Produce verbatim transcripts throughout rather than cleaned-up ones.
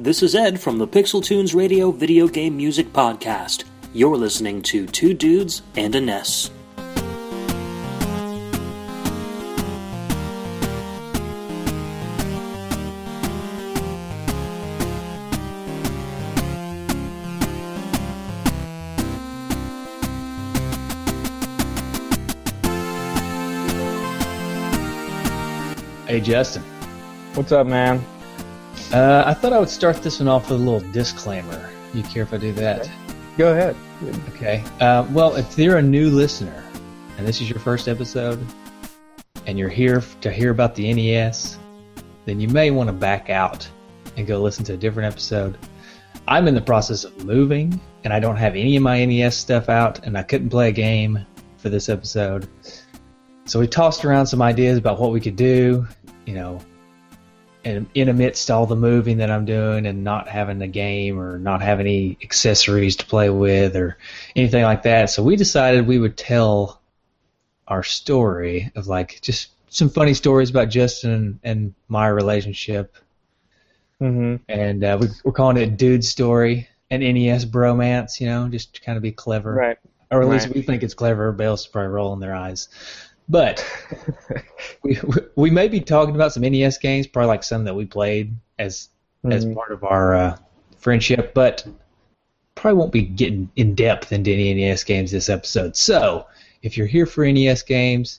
This is Ed from the Pixel Tunes Radio Video Game Music Podcast. You're listening to Two Dudes and a N E S. Hey, Justin. What's up, man? Uh, I thought I would start this one off with a little disclaimer. You care if I do that? Okay. Go ahead. Okay. Uh, well, if you're a new listener, and this is your first episode, and you're here to hear about the N E S, then you may want to back out and go listen to a different episode. I'm in the process of moving, and I don't have any of my N E S stuff out, and I couldn't play a game for this episode. So we tossed around some ideas about what we could do, you know, and in amidst all the moving that I'm doing and not having a game or not having any accessories to play with or anything like that. So we decided we would tell our story of like just some funny stories about Justin and, and my relationship. Mm-hmm. And uh, we, we're calling it Dude Story, an N E S bromance, you know, just to kind of be clever. Right. Or at least right. we think it's clever. Everybody else is probably rolling their eyes. But we we may be talking about some N E S games, probably like some that we played as mm-hmm. as part of our uh, friendship, but probably won't be getting in depth into any N E S games this episode. So if you're here for N E S games,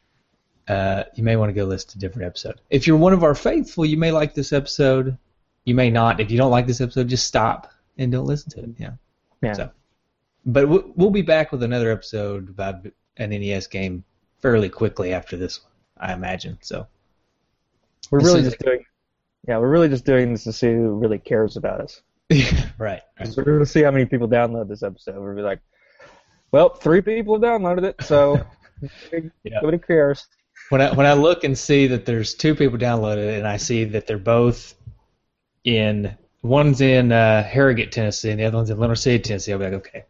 uh, you may want to go listen to a different episode. If you're one of our faithful, you may like this episode. You may not. If you don't like this episode, just stop and don't listen to it. Yeah. Yeah. So, but we'll, we'll be back with another episode about an N E S game fairly quickly after this one, I imagine. So we're really just doing, yeah, we're really just doing this to see who really cares about us. right. right. So we're going to see how many people download this episode. We'll be like, well, three people have downloaded it, so yeah. nobody cares. When I when I look and see that there's two people downloaded it, and I see that they're both in, one's in uh, Harrogate, Tennessee, and the other one's in Leonard City, Tennessee, I'll be like, okay.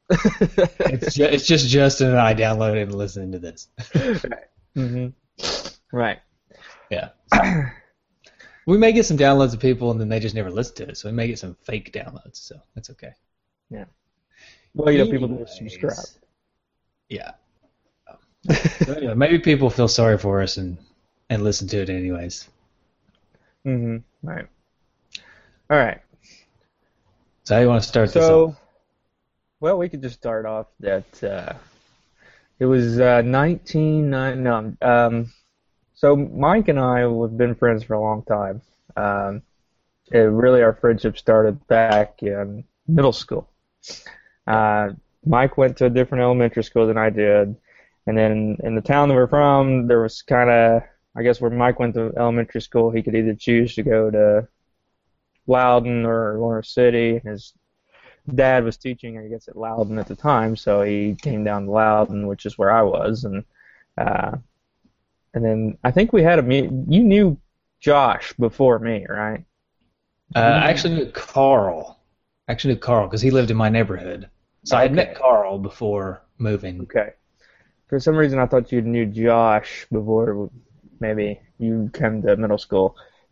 it's, ju- it's just Justin and I downloading and listening to this. Right. Mm-hmm. Right. Yeah. So we may get some downloads of people and then they just never listen to it, so we may get some fake downloads, so that's okay. Yeah. Well, you know, people do subscribe. Yeah. So anyway, maybe people feel sorry for us and, and listen to it anyways. Mm-hmm. Right. All right. So how do you want to start so, this off? Well, we could just start off that uh, it was uh, nineteen ninety. No, um, so Mike and I have been friends for a long time. Um, it really, our friendship started back in middle school. Uh, Mike went to a different elementary school than I did, and then in the town that we're from, there was kind of, I guess, where Mike went to elementary school, he could either choose to go to Loudon or Lawrence City. His dad was teaching, I guess, at Loudon at the time, so he came down to Loudon, which is where I was, and uh, and then I think we had a meet. You knew Josh before me, right? Uh, I actually knew Carl. I actually knew Carl because he lived in my neighborhood, so okay. I had met Carl before moving. Okay. For some reason, I thought you knew Josh before maybe you came to middle school.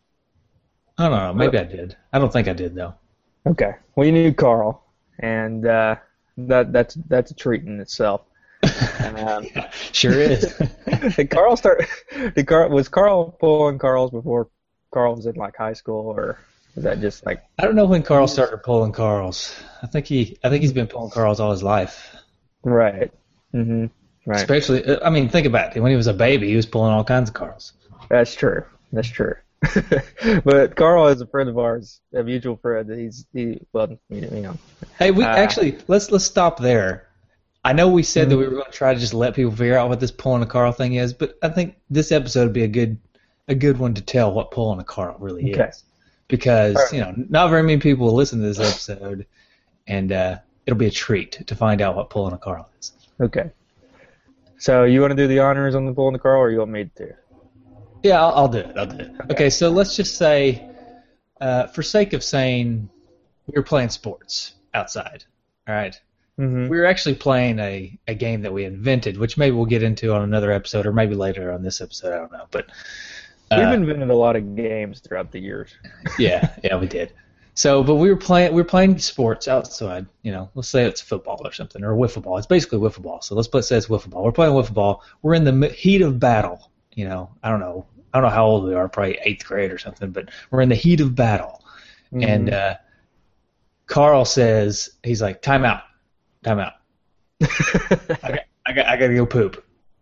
I don't know. Maybe I did. I don't think I did though. Okay. Well, you knew Carl. And uh, that that's that's a treat in itself. Um, yeah, sure is. did Carl start? Did Carl was Carl pulling Carl's before Carl was in like high school, or is that just like? I don't know when Carl started pulling Carl's. I think he I think he's been pulling Carl's all his life. Right. Mhm. Right. Especially, I mean, think about it. When he was a baby, he was pulling all kinds of Carl's. That's true. That's true. But Carl is a friend of ours, a mutual friend. He's he well, you know. Hey, we uh, actually let's let's stop there. I know we said mm-hmm. that we were going to try to just let people figure out what this pulling a Carl thing is, but I think this episode would be a good a good one to tell what pulling a Carl really okay. is, because right. you know not very many people will listen to this episode, and uh, it'll be a treat to find out what pulling a Carl is. Okay. So you want to do the honors on the pulling a Carl, or you want me to? Yeah, I'll, I'll do it. I'll do it. Okay, okay so let's just say, uh, for sake of saying, we were playing sports outside. All right. Mm-hmm. We were actually playing a, a game that we invented, which maybe we'll get into on another episode, or maybe later on this episode. I don't know. But uh, we've invented a lot of games throughout the years. yeah, yeah, we did. So, but we were playing we were playing sports outside. You know, let's say it's football or something, or wiffle ball. It's basically wiffle ball. So let's let's say it's wiffle ball. We're playing wiffle ball. We're in the mi- heat of battle. You know, I don't know. I don't know how old we are. Probably eighth grade or something. But we're in the heat of battle, mm-hmm. and uh, Carl says, he's like, "Time out, time out. I got, I got, I got to go poop."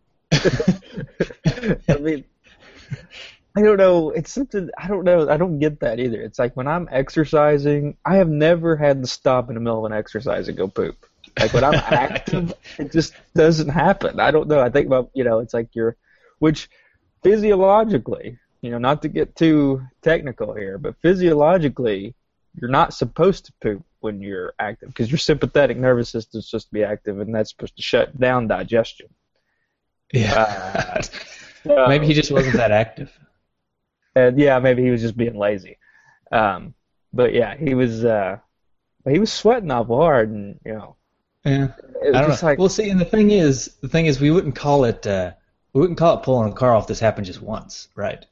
I mean, I don't know. It's something I don't know. I don't get that either. It's like when I'm exercising, I have never had to stop in the middle of an exercise and go poop. Like when I'm active, it just doesn't happen. I don't know. I think about, you know, it's like you're, which physiologically, you know, not to get too technical here, but physiologically, you're not supposed to poop when you're active because your sympathetic nervous system is supposed to be active, and that's supposed to shut down digestion. Yeah. Uh, so, maybe he just wasn't that active. And yeah, maybe he was just being lazy. Um, but yeah, he was uh, he was sweating awful hard, and you know. Yeah. I don't know. Like, well, see, and the thing is, the thing is, we wouldn't call it uh, we wouldn't call it pulling a car off. This happened just once, right?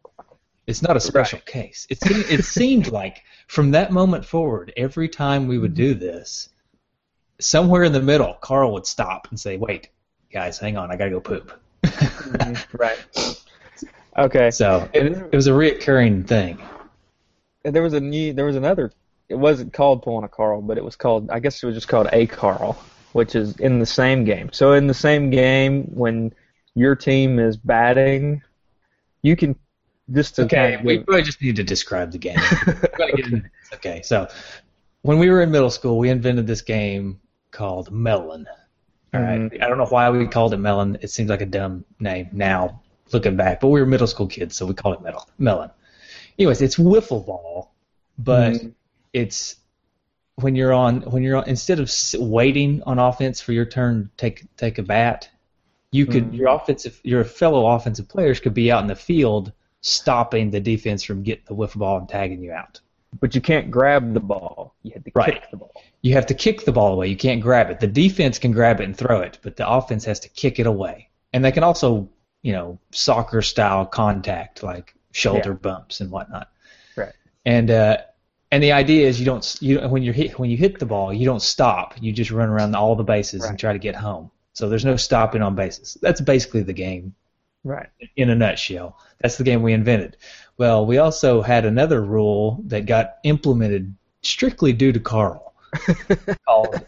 It's not a special right. case. It seemed, it seemed like from that moment forward, every time we would do this, somewhere in the middle, Carl would stop and say, "Wait, guys, hang on, I gotta go poop." Mm-hmm. Right. Okay. So it, it was a reoccurring thing. There was a new, there was another. It wasn't called pulling a Carl, but it was called. I guess it was just called a Carl, which is in the same game. So in the same game, when your team is batting, you can just to okay. Kind of we probably just need to describe the game. Get into okay. So when we were in middle school, we invented this game called Melon. All right. Mm-hmm. I don't know why we called it Melon. It seems like a dumb name now, looking back, but we were middle school kids, so we called it metal, Melon. Anyways, it's wiffle ball, but mm-hmm. it's when you're on when you're on, instead of waiting on offense for your turn to take take a bat, you could mm-hmm. your offensive your fellow offensive players could be out in the field stopping the defense from getting the wiffle ball and tagging you out. But you can't grab the ball. You have to right. kick the ball. You have to kick the ball away. You can't grab it. The defense can grab it and throw it, but the offense has to kick it away. And they can also, you know, soccer-style contact, like shoulder yeah. bumps and whatnot. Right. And uh, and the idea is you don't you when you hit when you hit the ball, you don't stop. You just run around all the bases right. and try to get home. So there's no stopping on bases. That's basically the game. Right. In a nutshell, that's the game we invented. Well, we also had another rule that got implemented strictly due to Carl. called,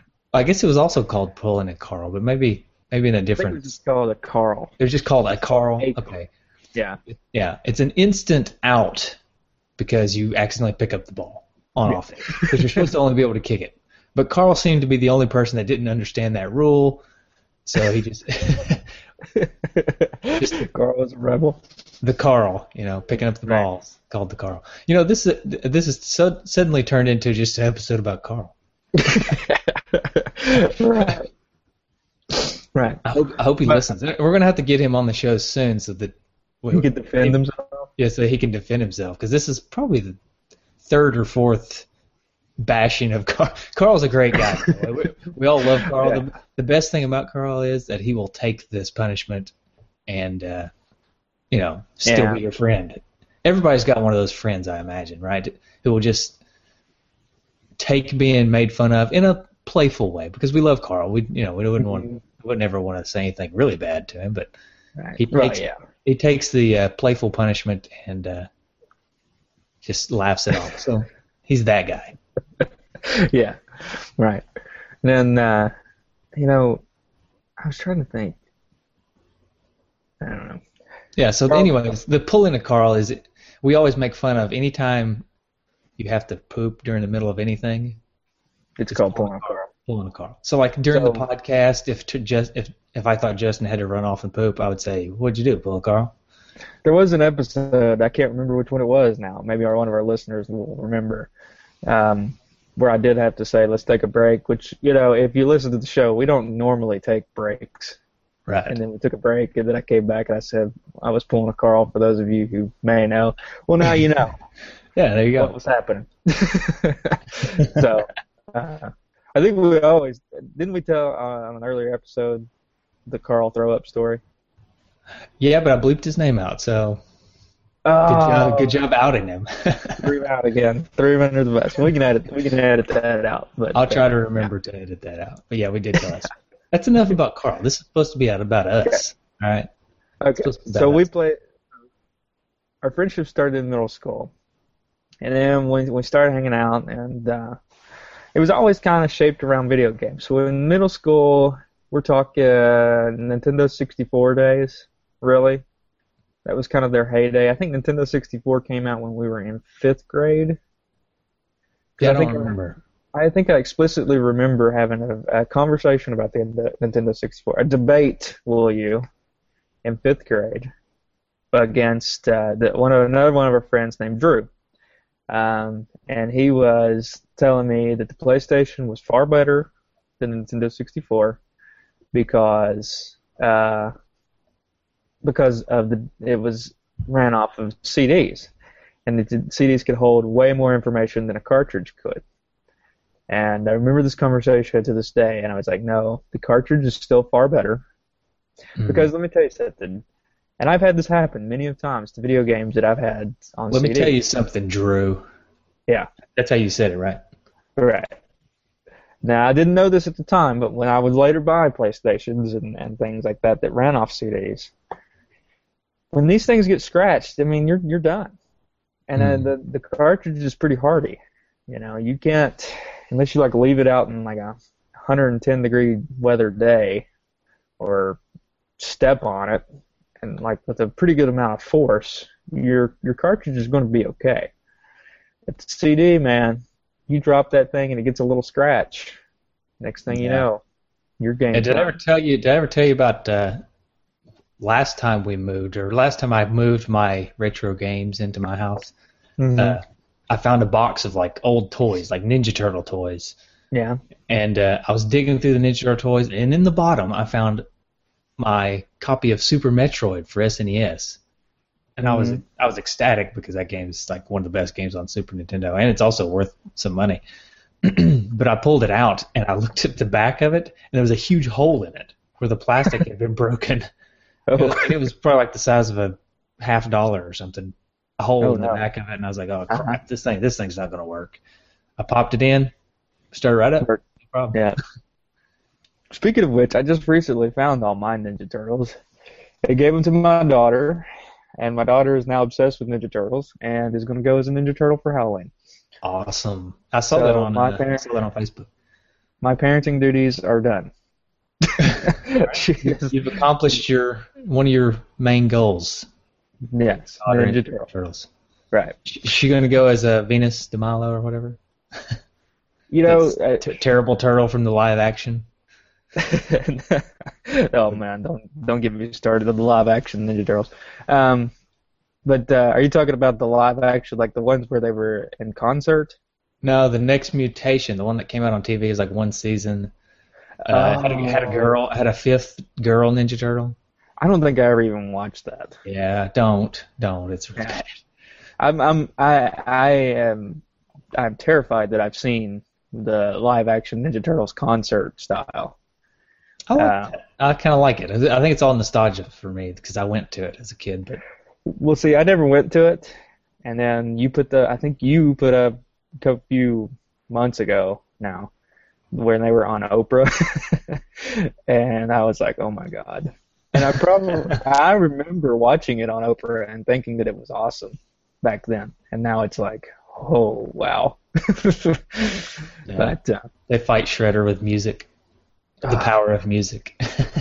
I guess it was also called pulling a Carl, but maybe maybe in a different. I think it was just called a Carl. It was just called a Carl. Okay. Yeah. Yeah, it's an instant out because you accidentally pick up the ball on offense because you're supposed to only be able to kick it. But Carl seemed to be the only person that didn't understand that rule, so he just. just Carl was a rebel. The Carl, you know, picking up the right. balls, called the Carl. You know, this is this is so, suddenly turned into just an episode about Carl. right. Right. I hope I hope he but, listens. We're gonna have to get him on the show soon so that we, he can defend he, himself. Yeah, so he can defend himself because this is probably the third or fourth bashing of Carl. Carl's a great guy. we, we all love Carl. Yeah. The, the best thing about Carl is that he will take this punishment and, uh, you know, still yeah. be your friend. Everybody's got one of those friends, I imagine, right? Who will just take being made fun of in a playful way because we love Carl. We, you know, we wouldn't want, we would never want to say anything really bad to him, but right. he takes, right, yeah. he takes the uh, playful punishment and uh, just laughs it off. So he's that guy. yeah, right. And then, uh, you know, I was trying to think. I don't know. Yeah, so Carl, anyways, the pulling a Carl is, we always make fun of anytime you have to poop during the middle of anything. It's, it's called pulling a Carl. Pulling a Carl. So like during so, the podcast, if to just if if I thought Justin had to run off and poop, I would say, "What'd you do, pull a Carl?" There was an episode, I can't remember which one it was now. Maybe our, one of our listeners will remember. Um, where I did have to say, let's take a break, which, you know, if you listen to the show, we don't normally take breaks. Right. And then we took a break, and then I came back and I said, I was pulling a Carl, for those of you who may know. Well, now you know. Yeah, there you go. What was happening. so, uh, I think we always, didn't we tell uh, on an earlier episode the Carl throw-up story? Yeah, but I bleeped his name out, so. Good Oh, job, good job outing him. threw him out again. Threw him under the bus. We can edit. We can edit that out. But I'll try uh, to remember to edit that out. But yeah, we did tell us. That's enough about Carl. This is supposed to be out about us. All right. Okay. It's supposed to be So about we us. played. Our friendship started in middle school, and then we we started hanging out, and uh, it was always kind of shaped around video games. So in middle school, we're talking Nintendo sixty-four days, really. That was kind of their heyday. I think Nintendo sixty-four came out when we were in fifth grade. 'Cause Yeah, I I think don't remember. I think I explicitly remember having a, a conversation about the Nintendo sixty-four, a debate, will you, in fifth grade, against uh, the, one of another one of our friends named Drew, um, and he was telling me that the PlayStation was far better than the Nintendo sixty-four because uh, because of the it was ran off of C Ds, and the C Ds could hold way more information than a cartridge could. And I remember this conversation to this day, and I was like, no, the cartridge is still far better. Mhm. Because let me tell you something, and I've had this happen many of times to video games that I've had on Let C me D. tell you something, Drew. Yeah, That's how you said it, right? right. Now, I didn't know this at the time, but when I would later buy PlayStations and, and things like that that ran off C Ds, when these things get scratched, I mean, you're you're done. And Mm. uh, the, the cartridge is pretty hardy. You know, you can't, unless you like leave it out in like a one hundred ten degree weather day or step on it and like with a pretty good amount of force, your your cartridge is going to be okay. But the C D, man, you drop that thing and it gets a little scratch. Next thing you Yeah. know, your game. And did I ever tell you? Did I ever tell you about uh, last time we moved, or last time I moved my retro games into my house? Mhm. Uh, I found a box of like old toys, like Ninja Turtle toys, Yeah. and uh, I was digging through the Ninja Turtle toys, and in the bottom I found my copy of Super Metroid for S N E S, and I was Mhm. I was ecstatic because that game is like one of the best games on Super Nintendo, and it's also worth some money. But I pulled it out and I looked at the back of it, and there was a huge hole in it where the plastic had been broken. Oh. And it was probably like the size of a half dollar or something. A hole Oh, in the no. back of it, and I was like, "Oh crap! Uh-huh. This thing, this thing's not going to work." I popped it in, started right up. No Worked. problem. Yeah. Speaking of which, I just recently found all my Ninja Turtles. I gave them to my daughter, and my daughter is now obsessed with Ninja Turtles and is going to go as a Ninja Turtle for Halloween. Awesome! I saw So, that on my uh, I parents- saw that on Facebook. My parenting duties are done. She is- You've accomplished your one of your main goals. yes, Daughter Ninja Ninja Turtle. Turtles. Right. Is she going to go as a Venus de Milo or whatever? You know, That's t- terrible turtle from the live action. oh man, don't don't get me started on the live action Ninja Turtles. Um, but uh, are you talking about the live action, like the ones where they were in concert? No, the next mutation, the one that came out on T V, is like one season. Uh, had, a, had a Oh. girl, had a fifth girl Ninja Turtle. I don't think I ever even watched that. Yeah, don't, don't. It's really Yeah. bad. I'm I'm I I am I'm terrified that I've seen the live action Ninja Turtles concert style. I like Uh, that. I kind of like it. I think it's all nostalgia for me because I went to it as a kid. But Well, see, I never went to it, and then you put the I think you put a couple few months ago now when they were on Oprah, and I was like, oh my god. And I probably I remember watching it on Oprah and thinking that it was awesome back then, and now it's like, oh wow. But uh, they fight Shredder with music, the Ah. power of music.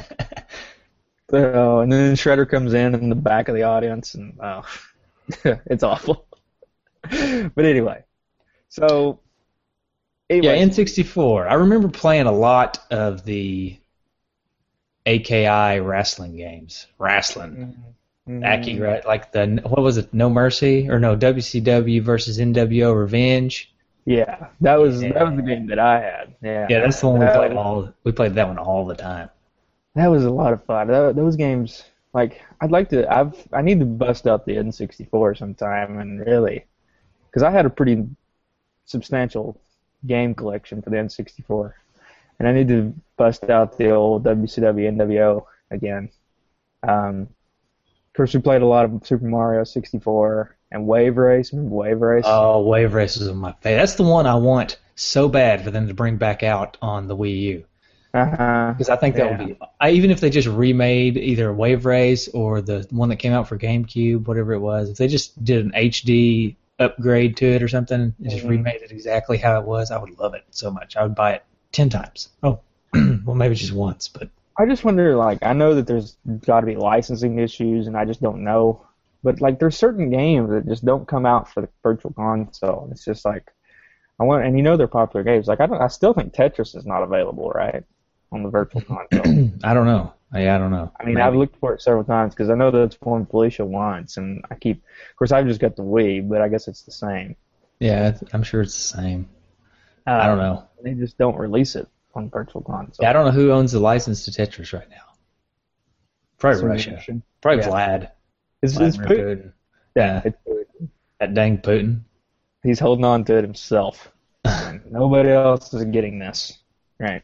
oh, and then Shredder comes in in the back of the audience, and oh, it's awful. But anyway, so Yeah, anyway, N sixty-four. I remember playing a lot of the A K I wrestling games. Wrestling. Mhm. Aki, right? Like the, what was it, No Mercy? Or no, W C W versus N W O Revenge? Yeah, that was Yeah. that was the game that I had. Yeah, Yeah, that's the one we That played was- all, we played that one all the time. That was a lot of fun. Tho- those games, like, I'd like to. I've I need to bust out the N sixty-four sometime and really, because I had a pretty substantial game collection for the N sixty-four, and I need to bust out the old W C W N W O again, because course, we played a lot of Super Mario sixty-four and Wave Race. Remember Wave Race? Oh, Wave Race is my favorite. That's the one I want so bad for them to bring back out on the Wii U. Uh-huh. Because I think that Yeah. would be, I, even if they just remade either Wave Race or the one that came out for GameCube, whatever it was, if they just did an H D upgrade to it or something and just Mhm. remade it exactly how it was, I would love it so much. I would buy it ten times. Oh, well, maybe just once, but I just wonder, like, I know that there's got to be licensing issues, and I just don't know. But, like, there's certain games that just don't come out for the Virtual Console. It's just like, I want, and you know they're popular games. Like, I don't, I still think Tetris is not available, right, on the Virtual Console. I don't know. Yeah, I don't know. I mean, Maybe. I've looked for it several times because I know that it's one Felicia wants, and I keep, of course, I've just got the Wii, but I guess it's the same. Yeah, it's- I'm sure it's the same. Uh, I don't know. They just don't release it on Virtual Console. Yeah, I don't know who owns the license to Tetris right now. Probably Some Russia. Russian. Probably Yeah. Vlad. It's, it's Vladimir Putin. Putin. Yeah, it's Putin. That dang Putin. He's holding on to it himself. And nobody else is getting this. Right.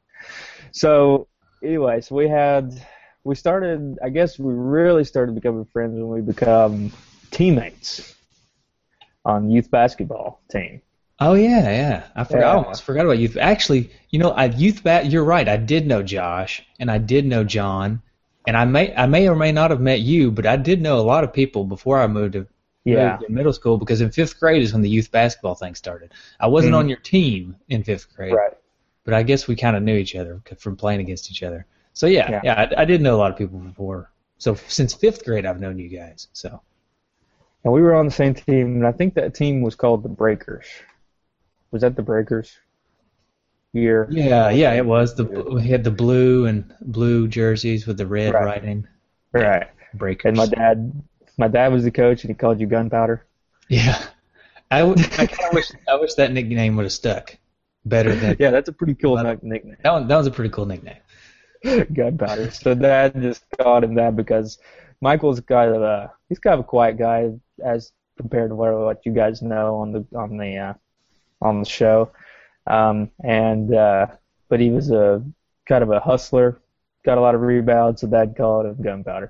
So, anyway, so we had, we started, I guess we really started becoming friends when we become teammates on youth basketball team. Oh yeah, yeah. I forgot. Yeah. I almost forgot about youth. Actually, you know, I youth bat. You're right. I did know Josh, and I did know John, and I may, I may or may not have met you, but I did know a lot of people before I moved to Yeah. moved to middle school because in fifth grade is when the youth basketball thing started. I wasn't Mhm. on your team in fifth grade, Right. but I guess we kind of knew each other from playing against each other. So yeah, Yeah. yeah, I, I did know a lot of people before. So since fifth grade, I've known you guys. So And we were on the same team, and I think that team was called the Breakers. Was that the Breakers? Year. yeah, yeah, it was the we had the blue and blue jerseys with the red Right. writing. Right. Breakers. And my dad, my dad was the coach, and he called you Gunpowder. Yeah, I, w- I kind of wish I wish that nickname would have stuck better than Yeah, that's a pretty cool But- nickname. that. One, that was a pretty cool nickname. Gunpowder. So Dad just called him that because Michael's kind of a he's kind of a quiet guy as compared to what, what you guys know on the on the uh, on the show, um, and uh, but he was a kind of a hustler, got a lot of rebounds, so Dad called him Gunpowder.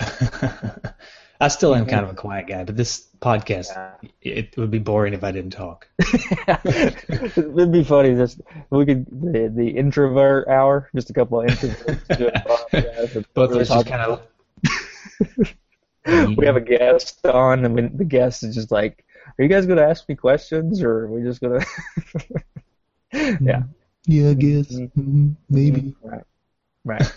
I still am kind of a quiet guy, but this podcast Yeah. it would be boring if I didn't talk. It'd be funny. Just we could the, the introvert hour, just a couple of introverts doing a podcast. Both of Really us just talking. kind of. We have a guest on, and when the guest is just like, "Are you guys going to ask me questions, or are we just going to?" Yeah. Yeah, I guess Mhm. maybe. Right. Right.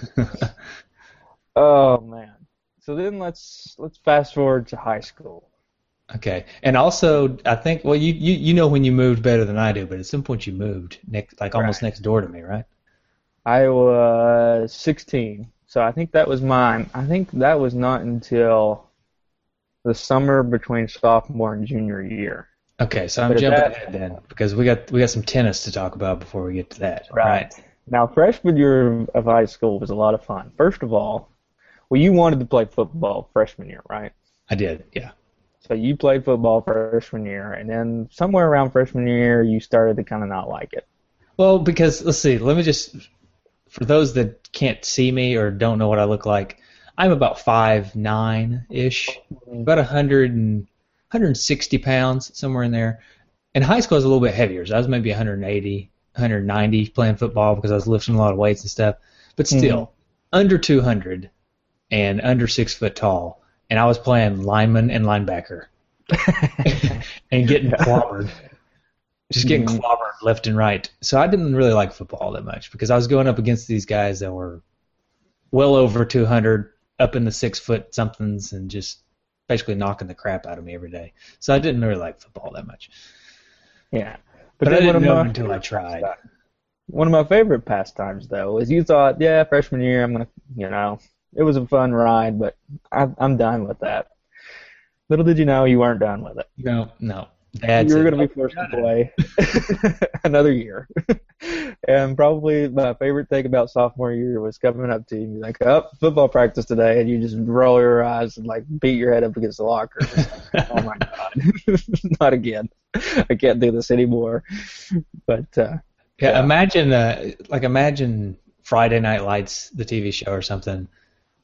Oh man. So then let's let's fast forward to high school. Okay, and also I think well you, you you know when you moved better than I do, but at some point you moved next like almost Right. next door to me, right? I was sixteen, so I think that was mine. I think that was not until the summer between sophomore and junior year. Okay, so I'm But at jumping that- ahead then because we got we got some tennis to talk about before we get to that. Right. Now, freshman year of high school was a lot of fun. First of all, well, you wanted to play football freshman year, right? I did, yeah. So you played football freshman year, and then somewhere around freshman year, you started to kind of not like it. Well, because let's see, let me just for those that can't see me or don't know what I look like, I'm about five nine ish, about a hundred and hundred and sixty pounds somewhere in there. In high school, I was a little bit heavier, so I was maybe one hundred eighty, one hundred ninety playing football because I was lifting a lot of weights and stuff. But still, Mhm. under two hundred and under six foot tall, and I was playing lineman and linebacker and getting clobbered. Just getting Mhm. clobbered left and right. So I didn't really like football that much because I was going up against these guys that were well over two hundred, up in the six foot somethings, and just basically knocking the crap out of me every day. So I didn't really like football that much. Yeah. But, I then didn't one of know my- until I tried. One of my favorite pastimes, though, is you thought, yeah, freshman year, I'm going to, you know, it was a fun ride, but I, I'm done with that. Little did you know you weren't done with it. No, no. Dad You were said, going to be forced to play another year. And probably my favorite thing about sophomore year was coming up to you and be like, oh, football practice today, and you just roll your eyes and like beat your head up against the locker. Oh my God. Not again. I can't do this anymore. But uh, Yeah, Yeah. imagine uh, like imagine Friday Night Lights, the T V show or something,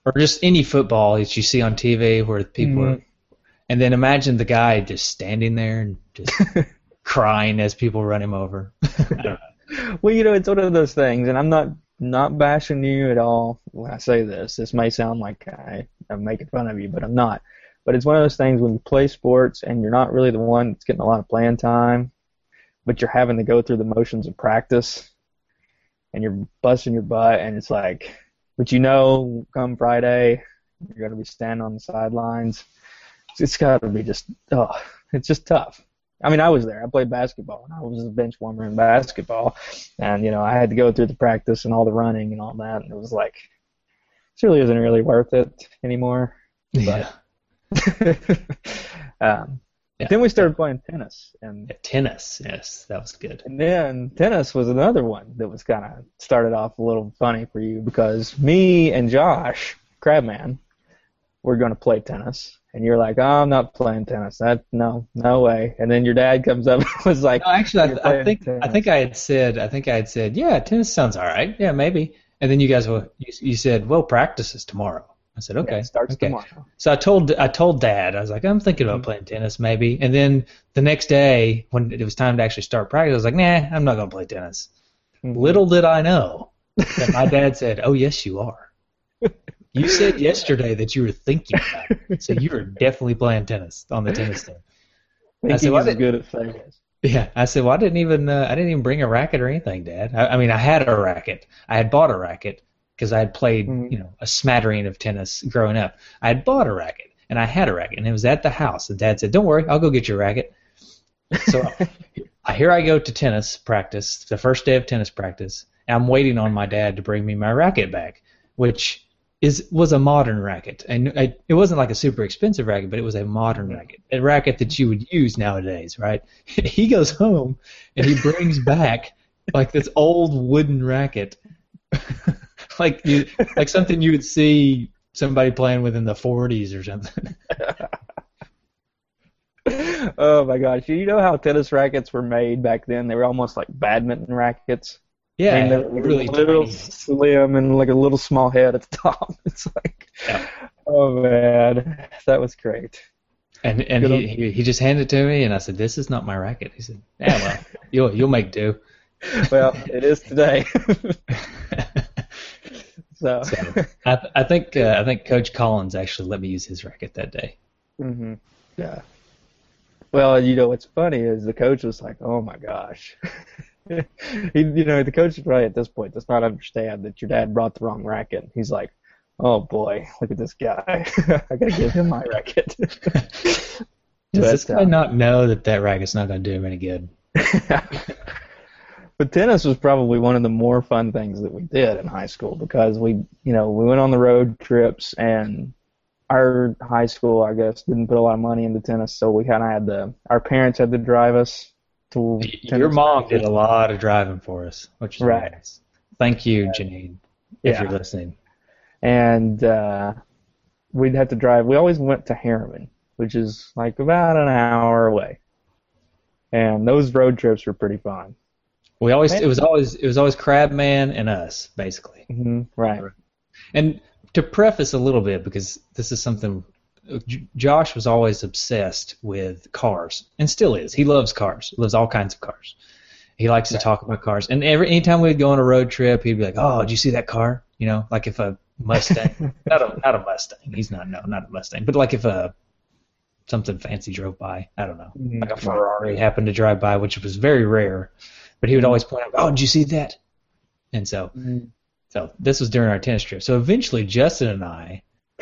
or just any football that you see on T V where people Mhm. are, and then imagine the guy just standing there and just crying as people run him over. I don't know. Well, you know, it's one of those things, and I'm not not bashing you at all when I say this. This may sound like I, I'm making fun of you, but I'm not. But it's one of those things when you play sports and you're not really the one that's getting a lot of playing time, but you're having to go through the motions of practice, and you're busting your butt, and it's like, but you know, come Friday, you're going to be standing on the sidelines. It's got to be just, oh, it's just tough. I mean, I was there. I played basketball, and I was a bench warmer in basketball. And, you know, I had to go through the practice and all the running and all that, and it was like, it really isn't really worth it anymore. Yeah. But, um, Yeah. then we started playing tennis. And, Yeah, tennis, yes, that was good. and then tennis was another one that was kind of started off a little funny for you because me and Josh, Crabman, were going to play tennis. And you're like, oh, I'm not playing tennis. That no, no way. And then your dad comes up and was like, No, actually, "You're I, I playing think tennis." I think I had said I think I had said, yeah, tennis sounds all right. Yeah, maybe. And then you guys were you, you said, well, practice is tomorrow. I said, okay, Yeah, it starts okay. tomorrow. So I told I told Dad, I was like, I'm thinking about Mhm. playing tennis maybe. And then the next day, when it was time to actually start practice, I was like, nah, I'm not gonna play tennis. Mhm. Little did I know that my dad said, oh yes, you are. You said yesterday that you were thinking about it, so you were definitely playing tennis on the tennis team. I Thinking said, well, I is didn't- good at saying it. Yeah, I said, well, I didn't even uh, I didn't even bring a racket or anything, Dad. I, I mean, I had a racket. I had bought a racket because I had played, Mhm. you know, a smattering of tennis growing up. I had bought a racket and I had a racket and it was at the house. And Dad said, "Don't worry, I'll go get your racket." So I, here I go to tennis practice, the first day of tennis practice. And I'm waiting on my dad to bring me my racket back, which is was a modern racket, and I, it wasn't like a super expensive racket, but it was a modern racket, a racket that you would use nowadays, right? He goes home and he brings back like this old wooden racket, like you, like something you would see somebody playing with in the forties or something. Oh my gosh! You know how tennis rackets were made back then? They were almost like badminton rackets. Yeah, I mean, they're really little tiny. slim and like a little small head at the top. It's like, Yeah. oh man, that was great. And and Good he, old- he he just handed it to me, and I said, "This is not my racket." He said, "Yeah, well, you'll you'll make do." Well, it is today. So, So, I th- I think uh, I think Coach Collins actually let me use his racket that day. hmm yeah. Well, you know what's funny is the coach was like, "Oh my gosh." he, you know, the coach probably at this point does not understand that your dad brought the wrong racket. He's like, "Oh boy, look at this guy! I gotta give him my racket." Does But, this guy uh, not know that that racket's not going to do him any good? But tennis was probably one of the more fun things that we did in high school because we, you know, we went on the road trips and our high school, I guess, didn't put a lot of money into tennis, so we kind of had to. Our parents had to drive us to. Your tennis mom practice. did a lot of driving for us, which is Right. nice. Thank you, Janine, if Yeah. you're listening. and uh, we'd have to drive. We always went to Harriman, which is like about an hour away, and those road trips were pretty fun. We always it was always it was always Crabman and us basically. hmm Right. And to preface a little bit, because this is something, J- Josh was always obsessed with cars, and still is. He loves cars. He loves all kinds of cars. He likes to talk about cars. And every anytime we'd go on a road trip, he'd be like, "Oh, did you see that car?" You know, like if a Mustang, not a not a Mustang. He's not no, not a Mustang. But like if a something fancy drove by, I don't know, Mhm. like a Ferrari happened to drive by, which was very rare. But he would always point out, "Oh, did you see that?" And so. Mhm. So this was during our tennis trip. So eventually, Justin and I,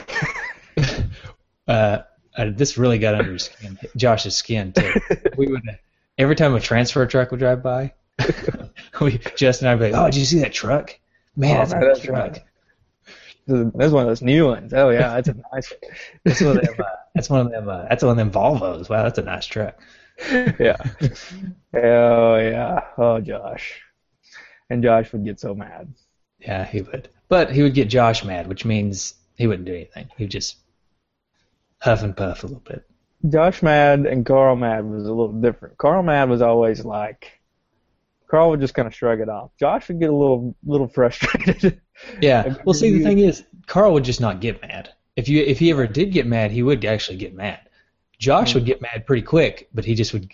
uh, uh, this really got under his skin, Josh's skin too. We would every time a transfer truck would drive by, we Justin and I'd be like, "Oh, did you see that truck? Man, Oh, that's man, a nice that's truck. nice. That's one of those new ones. Oh yeah, that's a nice one. That's one of them. Uh, that's one of them. Uh, that's one of them Volvos. Wow, that's a nice truck." Yeah. Oh yeah. Oh Josh. And Josh would get so mad. Yeah, he would. But he would get Josh mad, which means he wouldn't do anything. He would just huff and puff a little bit. Josh mad and Carl mad was a little different. Carl mad was always like, Carl would just kind of shrug it off. Josh would get a little little frustrated. Yeah. Well, see, the thing is, Carl would just not get mad. If you if he ever did get mad, he would actually get mad. Josh mm-hmm. would get mad pretty quick, but he just would.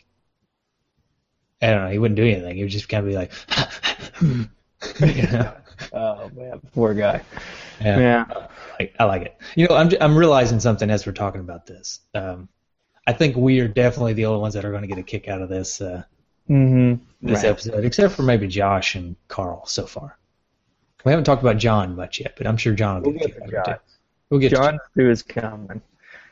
I don't know. He wouldn't do anything. He would just kind of be like, you know? Oh man, poor guy. Yeah, yeah. I, I like it. You know, I'm I'm realizing something as we're talking about this. Um, I think we are definitely the only ones that are going to get a kick out of this uh, mm-hmm. this right. episode, except for maybe Josh and Carl so far. We haven't talked about John much yet, but I'm sure John will we'll get, get to John. Too. We'll get John to who is coming.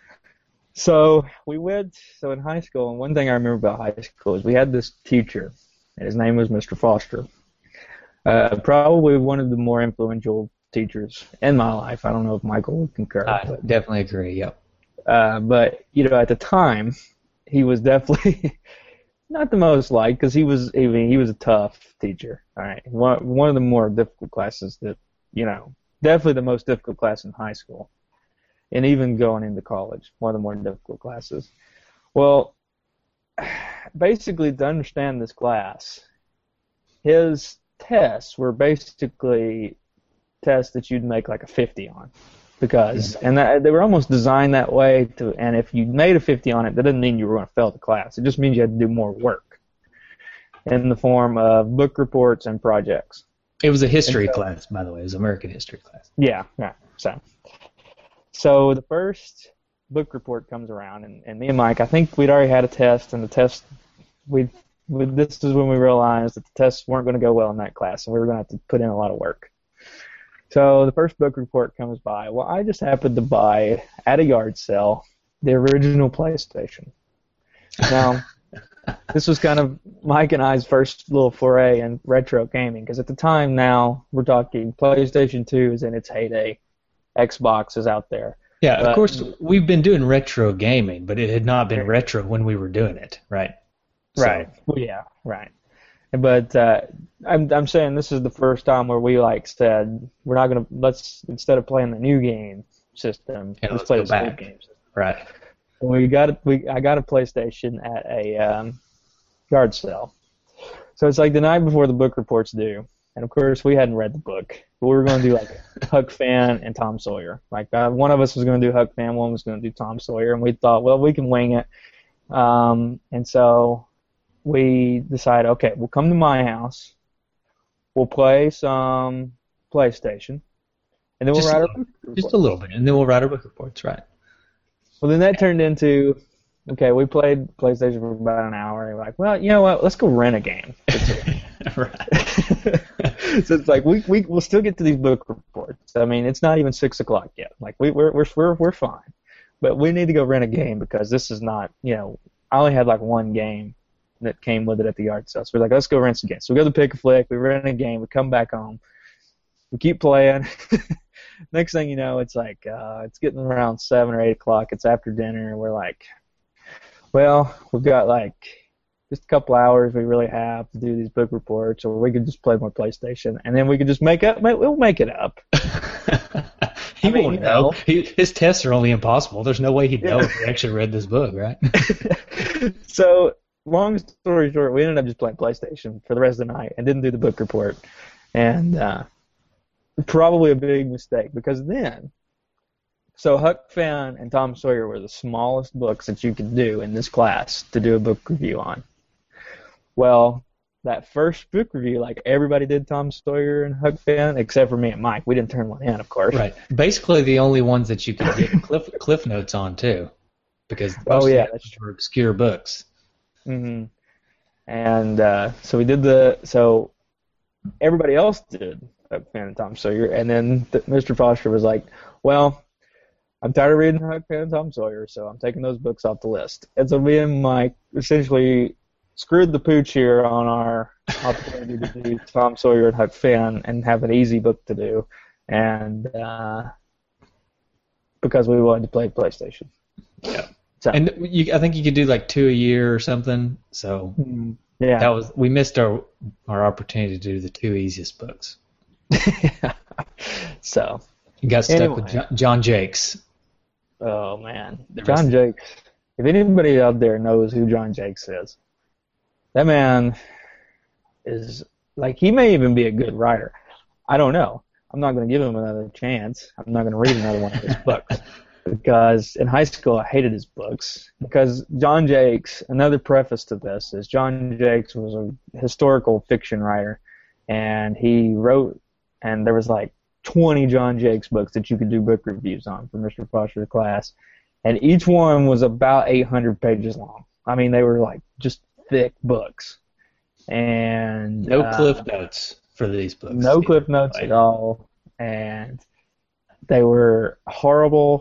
So we went. So in high school, and one thing I remember about high school is we had this teacher, and his name was Mister Foster. Uh, probably one of the more influential teachers in my life. I don't know if Michael would concur. I but, definitely agree. Yep. Uh, but you know, at the time, he was definitely not the most liked because he was. I mean, he was a tough teacher. All right, one one of the more difficult classes that you know, definitely the most difficult class in high school. And even going into college, one of the more difficult classes. Well, basically, to understand this class, his tests were basically tests that you'd make like a fifty on, because and that, they were almost designed that way to. And if you made a fifty on it, that doesn't mean you were going to fail the class. It just means you had to do more work in the form of book reports and projects. It was a history so, class, by the way. It was an American history class. Yeah, yeah. So. So the first book report comes around, and, and me and Mike, I think we'd already had a test, and the test, we, we this is when we realized that the tests weren't going to go well in that class, and we were going to have to put in a lot of work. So the first book report comes by. Well, I just happened to buy, at a yard sale, the original PlayStation. Now, this was kind of Mike and I's first little foray in retro gaming, because at the time now, we're talking PlayStation two is in its heyday. Xbox is out there. Yeah, but, of course, we've been doing retro gaming, but it had not been retro when we were doing it, right? Right. So. Well, yeah, right. But uh, I'm I'm saying this is the first time where we like said we're not gonna let's instead of playing the new game system, yeah, let's, let's play go the back. old game system. Right. And we got a, we I got a PlayStation at a um, yard sale. So it's like the night before the book report's due. And of course, we hadn't read the book, but we were going to do like Huck Finn and Tom Sawyer. Like uh, one of us was going to do Huck Finn, one was going to do Tom Sawyer, and we thought, well, we can wing it. Um, and so we decided, okay, we'll come to my house, we'll play some PlayStation, and then just we'll write a, our book reports. Just a little bit, and then we'll write our book reports, right? Well, then that turned into, okay, we played PlayStation for about an hour, and we're like, well, you know what, let's go rent a game. Right. So it's like we we will still get to these book reports. I mean, it's not even six o'clock yet. Like we we're we're we're we're fine, but we need to go rent a game because this is not. You know, I only had like one game that came with it at the yard sale. So we're like, let's go rent some games. So we go to Pick a Flick. We rent a game. We come back home. We keep playing. Next thing you know, it's like uh, it's getting around seven or eight o'clock. It's after dinner, and we're like, well, we've got like. Just a couple hours we really have to do these book reports, or we could just play more PlayStation, and then we could just make up. We'll make it up. He I mean, won't you know. know. He, his tests are only impossible. There's no way he'd know Yeah. if he actually read this book, right? So, long story short, we ended up just playing PlayStation for the rest of the night and didn't do the book report, and uh, probably a big mistake because then. So Huck Finn and Tom Sawyer were the smallest books that you could do in this class to do a book review on. Well, that first book review, like everybody did Tom Sawyer and Huck Finn, except for me and Mike. We didn't turn one in, of course. Right. Basically, the only ones that you could get cliff, cliff notes on too, because most Oh, yeah, of the others were obscure books. Mm-hmm. And uh, so we did the so everybody else did Huck Finn and Tom Sawyer, and then th- Mister Foster was like, "Well, I'm tired of reading Huck Finn and Tom Sawyer, so I'm taking those books off the list." And so me and Mike essentially screwed the pooch here on our opportunity to do Tom Sawyer and Huck Finn and have an easy book to do, and uh, because we wanted to play PlayStation. Yeah. So, And you, I think you could do like two a year or something. So yeah, that was we missed our our opportunity to do the two easiest books. So You got stuck Anyway. with John, John Jakes. oh man, The rest John of- Jakes. If anybody out there knows who John Jakes is, that man is like he may even be a good writer. I don't know, I'm not going to give him another chance. I'm not going to read another one of his books. Because in high school, I hated his books. Because John Jakes, another preface to this is John Jakes was a historical fiction writer, and he wrote, and there was like twenty John Jakes books that you could do book reviews on for Mister Foster's class, and each one was about eight hundred pages long. I mean, they were like just thick books. And no uh, cliff notes for these books. No cliff notes at all, and they were horrible,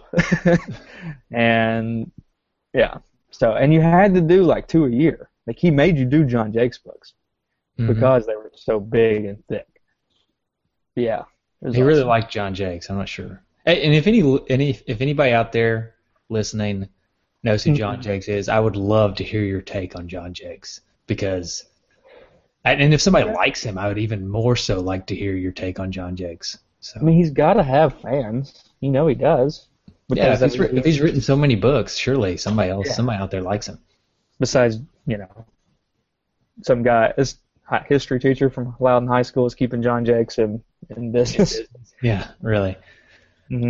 and yeah. So, and you had to do like two a year. Like he made you do John Jakes books Mm-hmm. because they were so big and thick. Yeah, He awesome. really liked John Jakes. I'm not sure. Hey, and if any, any, if anybody out there listening knows who John Jakes is, I would love to hear your take on John Jakes because, and if somebody likes him, I would even more so like to hear your take on John Jakes. So. I mean, he's got to have fans. You know he does. Yeah, if Because he's, written, if he's written so many books, surely somebody else, Yeah. somebody out there likes him. Besides, you know, some guy, this hi- history teacher from Loudon High School is keeping John Jakes in, in business. Yeah, really. hmm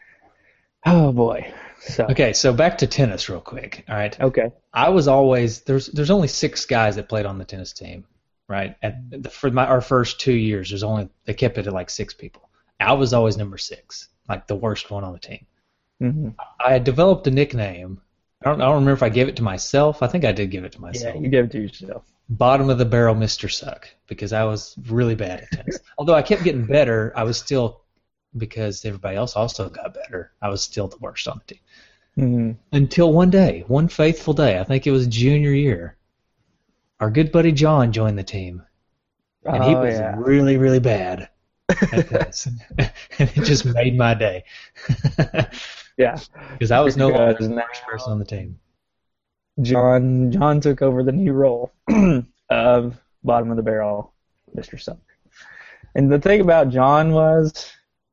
Oh boy. So Okay, so back to tennis real quick. All right. okay. I was always there's there's only six guys that played on the tennis team, right? At the, for my our first two years, there's only they kept it at like six people. I was always number six, like the worst one on the team. hmm I had developed a nickname. I don't I don't remember if I gave it to myself. I think I did give it to Yeah, myself. you give it to yourself. Bottom of the barrel, Mister Suck, because I was really bad at tennis. Although I kept getting better, I was still because everybody else also got better. I was still the worst on the team. hmm Until one day, one faithful day, I think it was junior year, our good buddy John joined the team. And he Oh, was yeah. really, really bad at this. And it just made my day. Yeah. Because I was no longer Because the now- worst person on the team. John John took over the new role of bottom of the barrel, Mister Suck. And the thing about John was,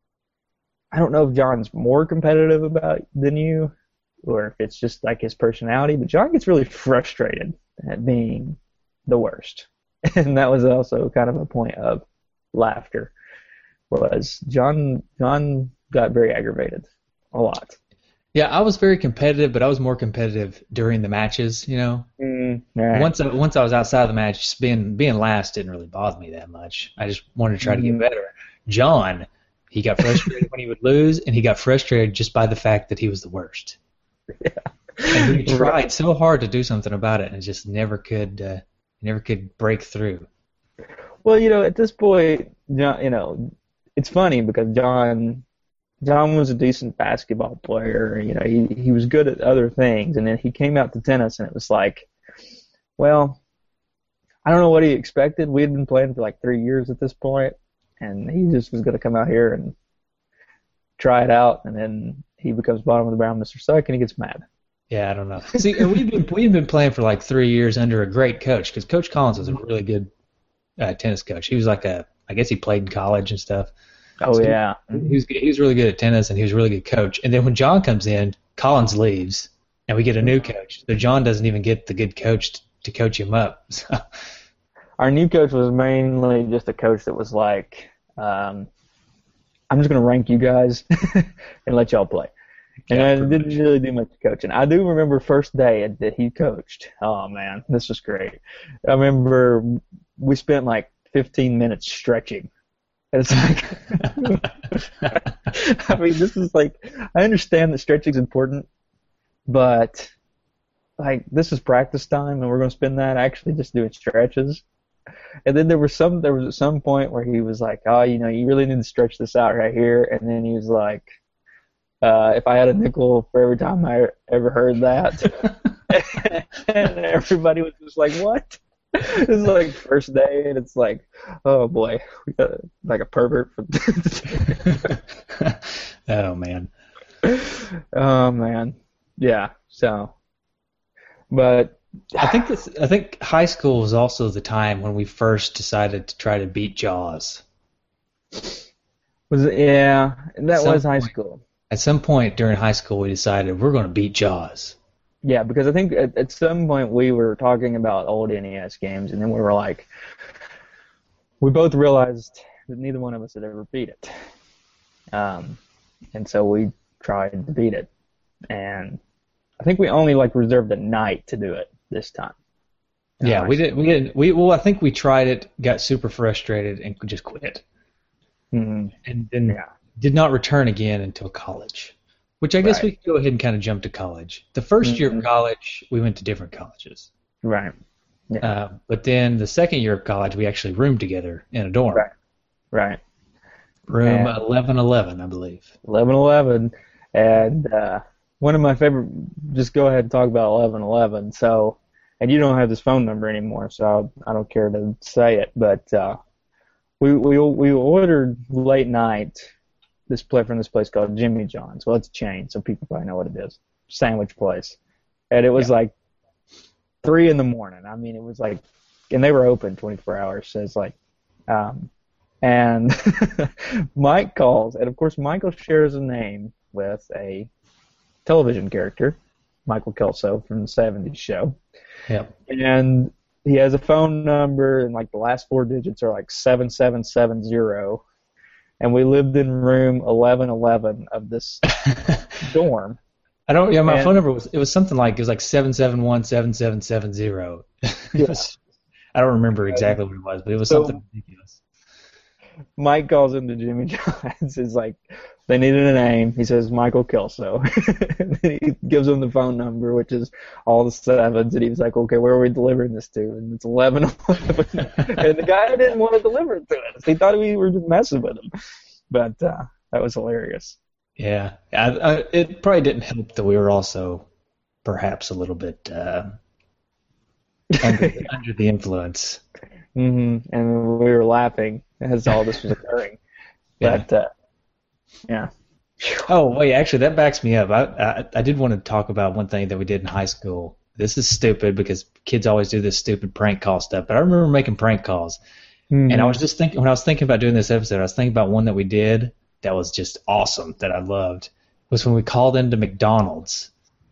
I don't know if John's more competitive about than you, or if it's just like his personality, but John gets really frustrated at being the worst. And that was also kind of a point of laughter. Was John John got very aggravated a lot. Yeah, I was very competitive, but I was more competitive during the matches, you know. Mm, right. Once I, once I was outside of the match, just being being last didn't really bother me that much. I just wanted to try to get Mhm. better. John, he got frustrated when he would lose, and he got frustrated just by the fact that he was the worst. Yeah. And he tried so hard to do something about it, and just never could. Uh, never could break through. Well, you know, at this point, John, you know, it's funny because John, John was a decent basketball player. You know, he he was good at other things, and then he came out to tennis, and it was like, well, I don't know what he expected. We had been playing for like three years at this point, and he just was going to come out here and try it out, and then he becomes bottom of the barrel, Mister Suck, and he gets mad. Yeah, I don't know. See, and we've been we've been playing for like three years under a great coach because Coach Collins was a really good uh, tennis coach. He was like a, I guess he played in college and stuff. Oh So he- yeah, He was he was really good at tennis, and he was a really good coach. And then when John comes in, Collins leaves, and we get a new coach. So John doesn't even get the good coach to, to coach him up. So, our new coach was mainly just a coach that was like, um, I'm just going to rank you guys and let y'all play. And Yeah, I pretty didn't much. really do much coaching. I do remember first day that he coached. Oh, man, this was great. I remember we spent like fifteen minutes stretching. And it's like, I mean, this is like, I understand that stretching is important, but like this is practice time and we're going to spend that actually just doing stretches. And then there was some, there was at some point where he was like, oh, you know, you really need to stretch this out right here. And then he was like, uh, if I had a nickel for every time I ever heard that. And everybody was just like, what? This is like first day, and it's like, oh boy, we got like a pervert. For oh man. Oh man, yeah. So, but I think this. I think high school was also the time when we first decided to try to beat Jaws. was it, yeah, that Some was high point. school. At some point during high school, we decided we're going to beat Jaws. Yeah, because I think at, at some point we were talking about old N E S games, and then we were like, we both realized but neither one of us had ever beat it. Um, and so we tried to beat it, and I think we only like reserved a night to do it this time. Yeah, we did. We did. We well, I think we tried it, got super frustrated, and just quit. Mm-hmm. And then Yeah. did not return again until college, which I guess Right. we could go ahead and kind of jump to college. The first year Mhm. of college, we went to different colleges. Right. Yeah. Uh, but then the second year of college, we actually roomed together in a dorm. Right. Right. Room And- eleven eleven, I believe. eleven eleven, and uh, one of my favorite. Just go ahead and talk about eleven eleven. So, and you don't have this phone number anymore, so I don't care to say it. But uh, we we we ordered late night this play from this place called Jimmy John's. Well, it's a chain, so people probably know what it is. Sandwich place, and it was Yeah. like three in the morning. I mean, it was like, and they were open twenty-four hours. So it's like. Um, And Mike calls, and of course Michael shares a name with a television character, Michael Kelso from the seventies show. Yep. And he has a phone number, and like the last four digits are like seven seven seven zero. And we lived in room eleven eleven of this dorm. I don't. Yeah, my And- phone number was. It was something like it was like seven seven one seven seven seven zero. Yeah. I don't remember exactly what it was, but it was So- something ridiculous. Mike calls into Jimmy John's. Is like, they needed a name. He says Michael Kelso. And he gives him the phone number, which is all the sevens. And he was like, okay, where are we delivering this to? And it's eleven eleven. And the guy didn't want to deliver it to us. He thought we were just messing with him. But uh, that was hilarious. Yeah, I, I, it probably didn't help that we were also perhaps a little bit uh, under, the, under the influence. hmm And we were laughing as all this was occurring. Yeah. But uh, yeah. Oh, wait, actually, that backs me up. I, I I did want to talk about one thing that we did in high school. This is stupid because kids always do this stupid prank call stuff, but I remember making prank calls. And I was just thinking, when I was thinking about doing this episode, I was thinking about one that we did that was just awesome, that I loved, was when we called into McDonald's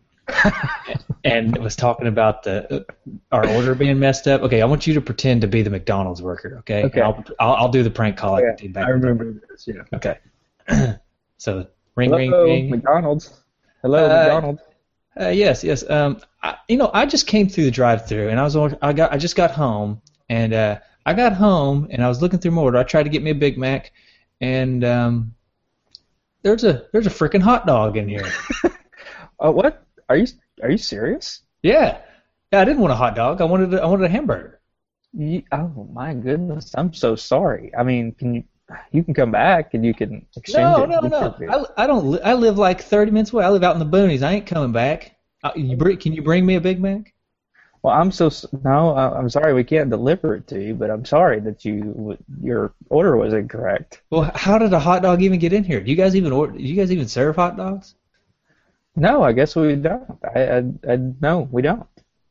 and was talking about the our order being messed up. Okay, I want you to pretend to be the McDonald's worker, okay? Okay. And I'll, I'll, I'll do the prank call like Yeah, I did back I in the day. remember this, yeah. Okay. So, ring, Hello, ring, ring. McDonald's. Hello, Uh, McDonald's. Uh, yes, yes. Um, I, you know, I just came through the drive-through, and I was on, I got I just got home, and uh, I got home, and I was looking through my order. I tried to get me a Big Mac, and um, there's a there's a freaking hot dog in here. Oh, what? Are you are you serious? Yeah, yeah. I didn't want a hot dog. I wanted a, I wanted a hamburger. You, oh my goodness! I'm so sorry. I mean, can you you can come back and you can exchange No, it. no, We no. can do- I, I don't. Li- I live like thirty minutes away. I live out in the boonies. I ain't coming back. Uh, you bring, can you bring me a Big Mac? Well, I'm so s- no. I- I'm sorry we can't deliver it to you, but I'm sorry that you your order was incorrect. Well, how did a hot dog even get in here? Do you guys even order? Do you guys even serve hot dogs? No, I guess we don't. I, I, I no, we don't.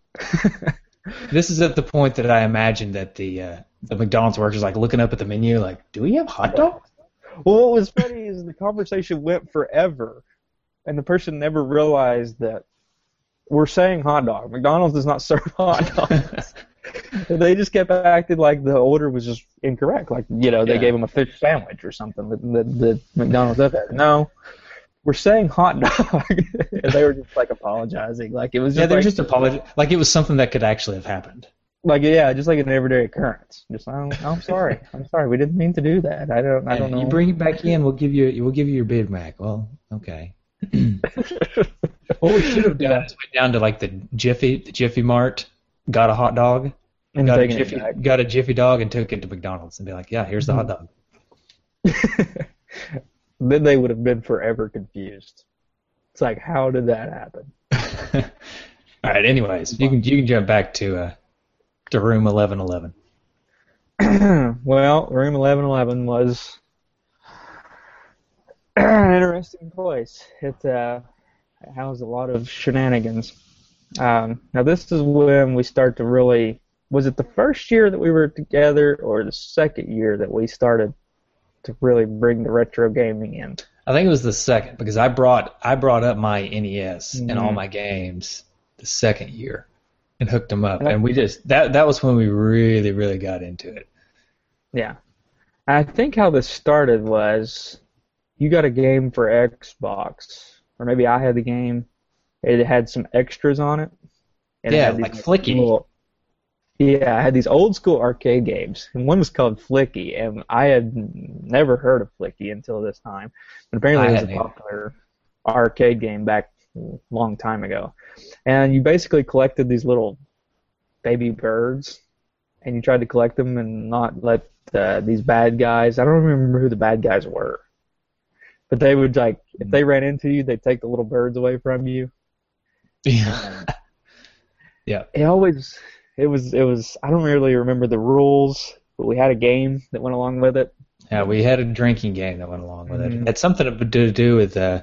This is at the point that I imagine that the uh, the McDonald's workers like looking up at the menu, like, do we have hot dogs? Well, what was funny is the conversation went forever, and the person never realized that we're saying hot dog. McDonald's does not serve hot dogs. They just kept acting like the order was just incorrect. Like, you know, they Yeah. gave them a fish sandwich or something that, that, that McDonald's did that. No, we're saying hot dog. And they were just like apologizing. Like it was just Yeah, they're like, just apologizing, like it was something that could actually have happened. like yeah, just like an everyday occurrence. Just oh, I'm sorry. I'm sorry. We didn't mean to do that. I don't I don't Yeah, know. you bring it back in, we'll give you we'll give you your Big Mac. Well, okay. What we should have done is went down to like the Jiffy the Jiffy Mart, got a hot dog, and got a taking it Jiffy back. got a Jiffy dog, and took it to McDonald's and be like, yeah, here's the hot dog. Then they would have been forever confused. It's like, how did that happen? All right. Anyways, you can you can jump back to uh to room eleven eleven. Well, room eleven eleven was an interesting place. It uh, housed a lot of shenanigans. Um, now, this is when we start to really. Was it the first year that we were together, or the second year that we started to really bring the retro gaming in? I think it was the second because I brought I brought up my N E S and all Mhm. my games the second year and hooked them up, And I- and we just that that was when we really really got into it. Yeah. I think how this started was you got a game for Xbox, or maybe I had the game. It had some extras on it. And Yeah, it had these like Flicky. little- yeah, I had these old school arcade games, and one was called Flicky, and I had never heard of Flicky until this time. But apparently, I it was hadn't a either. popular arcade game back a long time ago. And you basically collected these little baby birds, and you tried to collect them and not let uh, these bad guys. I don't remember who the bad guys were, but they would like if they ran into you, they'd take the little birds away from you. Yeah. Yeah. It always. It was, it was, I don't really remember the rules, but we had a game that went along with it. Yeah, we had a drinking game that went along with it. Mhm. It had something to do, to do with, uh,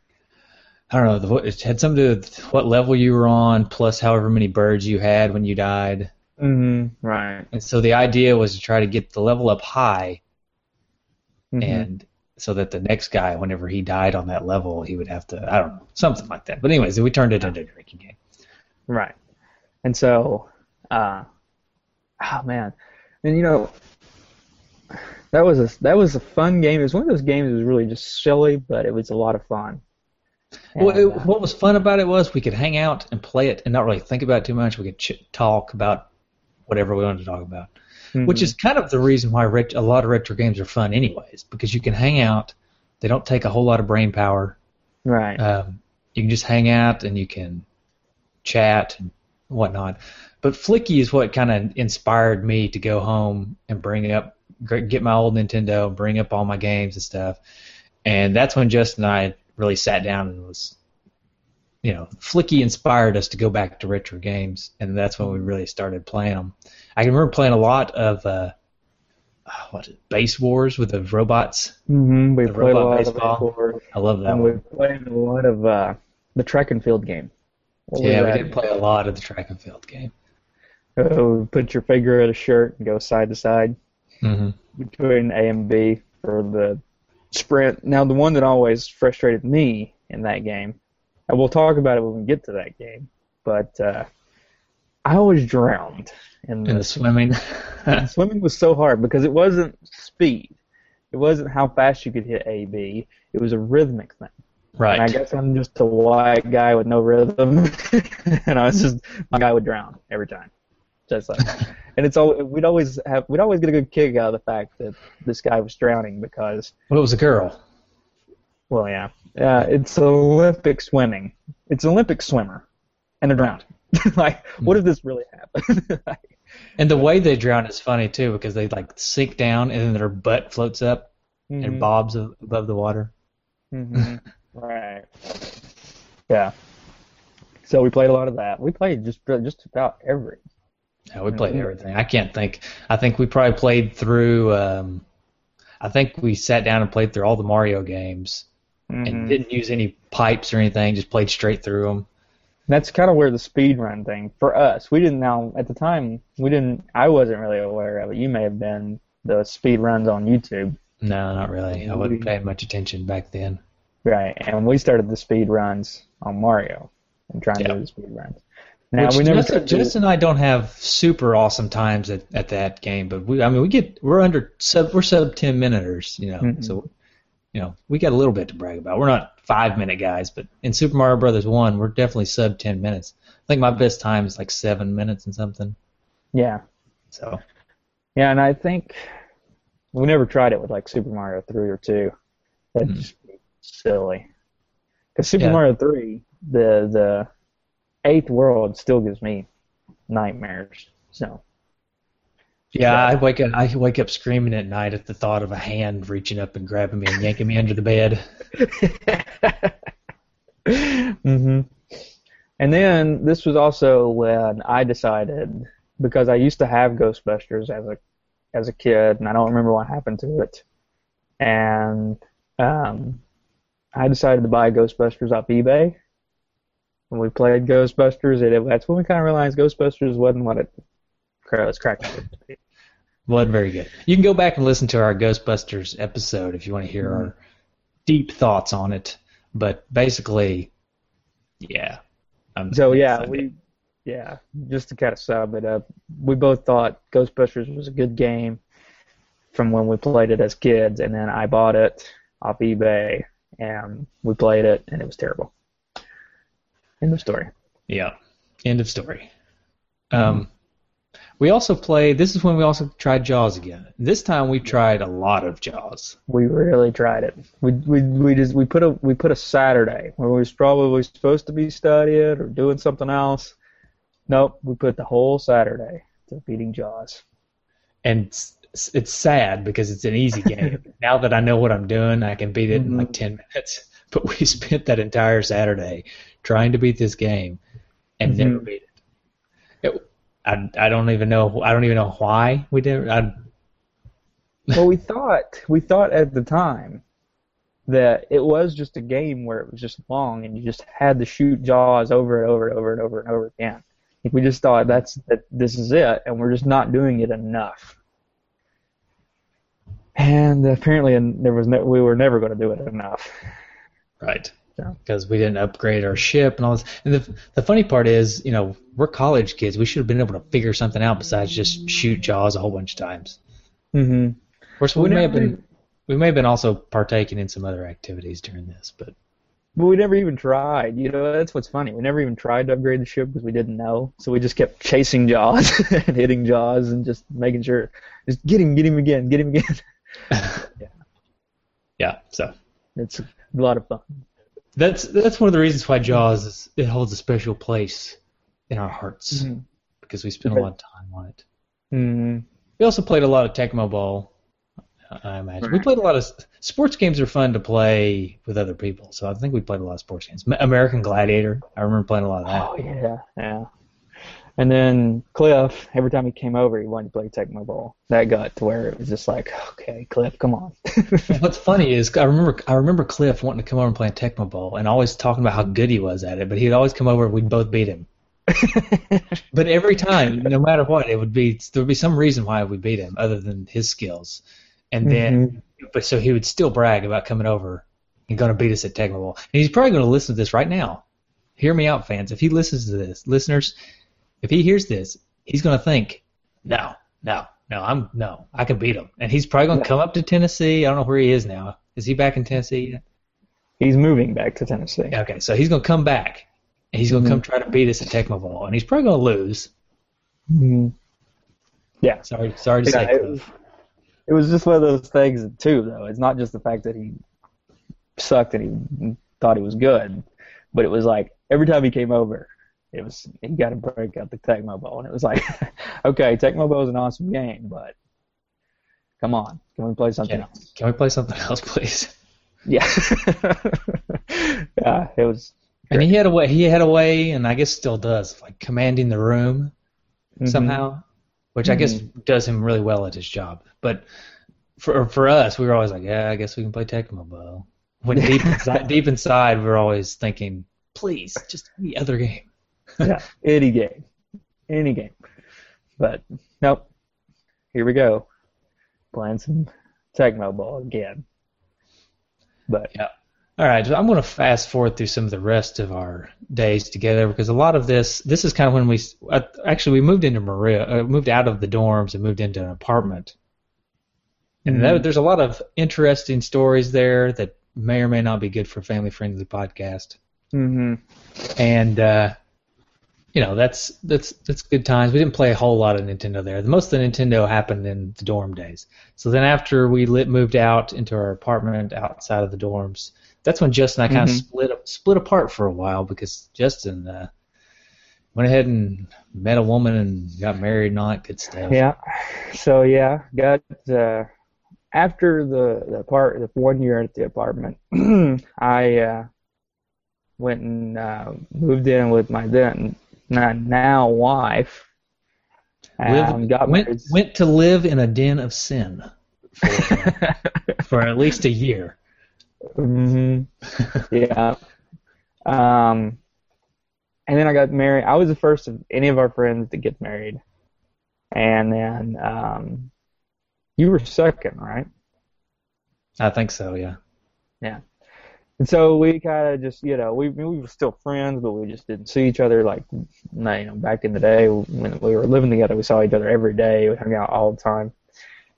I don't know, the, it had something to do with what level you were on, plus however many birds you had when you died. Mm-hmm. Right. And so the idea was to try to get the level up high, Mhm. and so that the next guy, whenever he died on that level, he would have to, I don't know, something like that. But anyways, we turned it into a drinking game. Right. And so, uh, oh man, and you know, that was a that was a fun game. It was one of those games that was really just silly, but it was a lot of fun. Well, And, it, uh, what was fun about it was we could hang out and play it and not really think about it too much. We could ch- talk about whatever we wanted to talk about, which mhm. is kind of the reason why ret- a lot of retro games are fun anyways, because you can hang out. They don't take a whole lot of brain power. right. Um, you can just hang out and you can chat and whatnot. But Flicky is what kind of inspired me to go home and bring up, get my old Nintendo, bring up all my games and stuff. And that's when Justin and I really sat down and was, you know, Flicky inspired us to go back to retro games, and that's when we really started playing them. I can remember playing a lot of, uh, what is it, Base Wars with the robots. Mm-hmm. We the played a robot lot baseball. of Baseball, I love that and one. we played a lot of uh, the track and field game. What was Yeah, we that? did play a lot of the track and field game. Oh, put your finger in a shirt and go side to side Mm-hmm. between A and B for the sprint. Now, the one that always frustrated me in that game, and we'll talk about it when we get to that game, but uh, I always drowned in In the the swimming. And swimming was so hard because it wasn't speed. It wasn't how fast you could hit A, B. It was a rhythmic thing. Right. And I guess I'm just a white guy with no rhythm, and I was just my guy would drown every time, just like. And it's all we'd always have. We'd always get a good kick out of the fact that this guy was drowning because, Well, it was a girl. well, yeah, yeah, it's Olympic swimming. It's an Olympic swimmer, and they're drowning. Like, what if this really happened? And the way they drown is funny, too, because they, like, sink down and then their butt floats up and Mhm. bobs a- above the water. hmm Right. Yeah. So we played a lot of that. We played just just about every. Yeah, we played Mhm. everything. I can't think. I think we probably played through, um, I think we sat down and played through all the Mario games Mhm. and didn't use any pipes or anything, just played straight through them. That's kind of where the speed run thing for us. We didn't now at the time. We didn't. I wasn't really aware of it. You may have been the speed runs on YouTube, No, not really. I wasn't We- paying much attention back then. right? And we started the speed runs on Mario and trying Yeah. to do the speed runs. Now Which we never Justin, tried to do- Justin and I don't have super awesome times at, at that game, but we I mean we get we're under sub we're sub ten minuters, you know. Mhm. So you know, we got a little bit to brag about. We're not five minute guys, but in Super Mario Brothers one, we're definitely sub ten minutes. I think my best time is like seven minutes and something. Yeah. So Yeah, and I think we never tried it with like Super Mario three or two. That'd Mhm. just be silly. Because Super Yeah. Mario three, the the eighth world still gives me nightmares. So yeah, I wake up I wake up screaming at night at the thought of a hand reaching up and grabbing me and yanking me under the bed. hmm And then this was also when I decided, because I used to have Ghostbusters as a as a kid, and I don't remember what happened to it. And um, I decided to buy Ghostbusters off eBay. When we played Ghostbusters, it, that's when we kind of realized Ghostbusters wasn't what it was cracked up to be. Wasn't very good. You can go back and listen to our Ghostbusters episode if you want to hear our deep thoughts on it. But basically, yeah. I'm, So yeah, I'm- we yeah, just to kind of sum it up, we both thought Ghostbusters was a good game, from when we played it as kids, and then I bought it off eBay, and we played it, and it was terrible. End of story. Yeah. End of story. Um, we also played. This is when we also tried Jaws again. This time we tried a lot of Jaws. We really tried it. We we we just we put a we put a Saturday where we was probably supposed to be studying or doing something else. Nope, we put the whole Saturday to beating Jaws. And it's, it's sad because it's an easy game. Now that I know what I'm doing, I can beat it mm-hmm. in like ten minutes. But we spent that entire Saturday trying to beat this game and mm-hmm. never beat it. it. I I don't even know. I don't even know why we did. I, well, we thought we thought at the time that it was just a game where it was just long and you just had to shoot Jaws over and over and over and over and over again. We just thought that's that this is it, and we're just not doing it enough. And apparently, there was no, we were never going to do it enough. Right. Because we didn't upgrade our ship and all this. And the the funny part is, you know, we're college kids. We should have been able to figure something out besides just shoot Jaws a whole bunch of times. Mm-hmm. Of course, we, we may have been we may have been also partaking in some other activities during this, but. But we never even tried. You know, that's what's funny. We never even tried to upgrade the ship because we didn't know. So we just kept chasing Jaws and hitting Jaws and just making sure, just get him, get him again, get him again. yeah. Yeah. So it's a lot of fun. That's that's one of the reasons why Jaws is, it holds a special place in our hearts mm-hmm. because we spent a lot of time on it. Mm-hmm. We also played a lot of Tecmo Bowl. I imagine. We played a lot of sports games. Are fun to play with other people, so I think we played a lot of sports games. American Gladiator, I remember playing a lot of that. Oh yeah, yeah. And then Cliff, every time he came over, he wanted to play Tecmo Bowl. That got to where it was just like, okay, Cliff, come on. What's funny is I remember I remember Cliff wanting to come over and play Tecmo Bowl, and always talking about how good he was at it. But he'd always come over, and we'd both beat him. But every time, no matter what, it would be there would be some reason why we beat him, other than his skills. And then, mm-hmm. but so he would still brag about coming over and going to beat us at Tecmo Bowl. And he's probably going to listen to this right now. Hear me out, fans. If he listens to this, listeners, if he hears this, he's going to think, no, no, no, I'm no, I can beat him. And he's probably going to come up to Tennessee. I don't know where he is now. Is he back in Tennessee yet? He's moving back to Tennessee. Okay, so he's going to come back, and he's going to mm-hmm. come try to beat us at Tecmo Bowl, and he's probably going to lose. Mm-hmm. Yeah. Sorry, sorry to yeah, say, Cliff. It was just one of those things, too, though. It's not just the fact that he sucked and he thought he was good, but it was like every time he came over, it was he got to break out the Tecmo Bowl, and it was like, okay, Tecmo Bowl is an awesome game, but come on, can we play something yeah. else? Can we play something else, please? Yeah, yeah, it was. Great. And he had a way. He had a way, and I guess still does, like commanding the room mm-hmm. somehow. Which I guess mm-hmm. does him really well at his job. But for for us, we were always like, yeah, I guess we can play Tecmo Bowl. When deep inside, deep inside, we're always thinking, please, just any other game. Yeah, any game. Any game. But, nope. Here we go. Playing some Tecmo Bowl again. But yeah. All right, so I'm going to fast forward through some of the rest of our days together because a lot of this, this is kind of when we, uh, actually we moved into Maria, uh, moved out of the dorms and moved into an apartment. And mm-hmm. that, there's a lot of interesting stories there that may or may not be good for a family-friendly podcast. Mm-hmm. And, uh, you know, that's that's that's good times. We didn't play a whole lot of Nintendo there. Most of the Nintendo happened in the dorm days. So then after we lit, moved out into our apartment outside of the dorms, that's when Justin and I kind of mm-hmm. split split apart for a while because Justin uh, went ahead and met a woman and got married and all that good stuff. Yeah. So yeah, got uh, after the the part the one year at the apartment, I uh, went and uh, moved in with my then now wife. Um, got went married. went to live in a den of sin for, for at least a year. Mm-hmm. Yeah. Um, and then I got married. I was the first of any of our friends to get married. And then um, you were second, right? I think so, yeah. Yeah. And so we kind of just, you know, we we were still friends, but we just didn't see each other like, you know, back in the day when we were living together. We saw each other every day. We hung out all the time.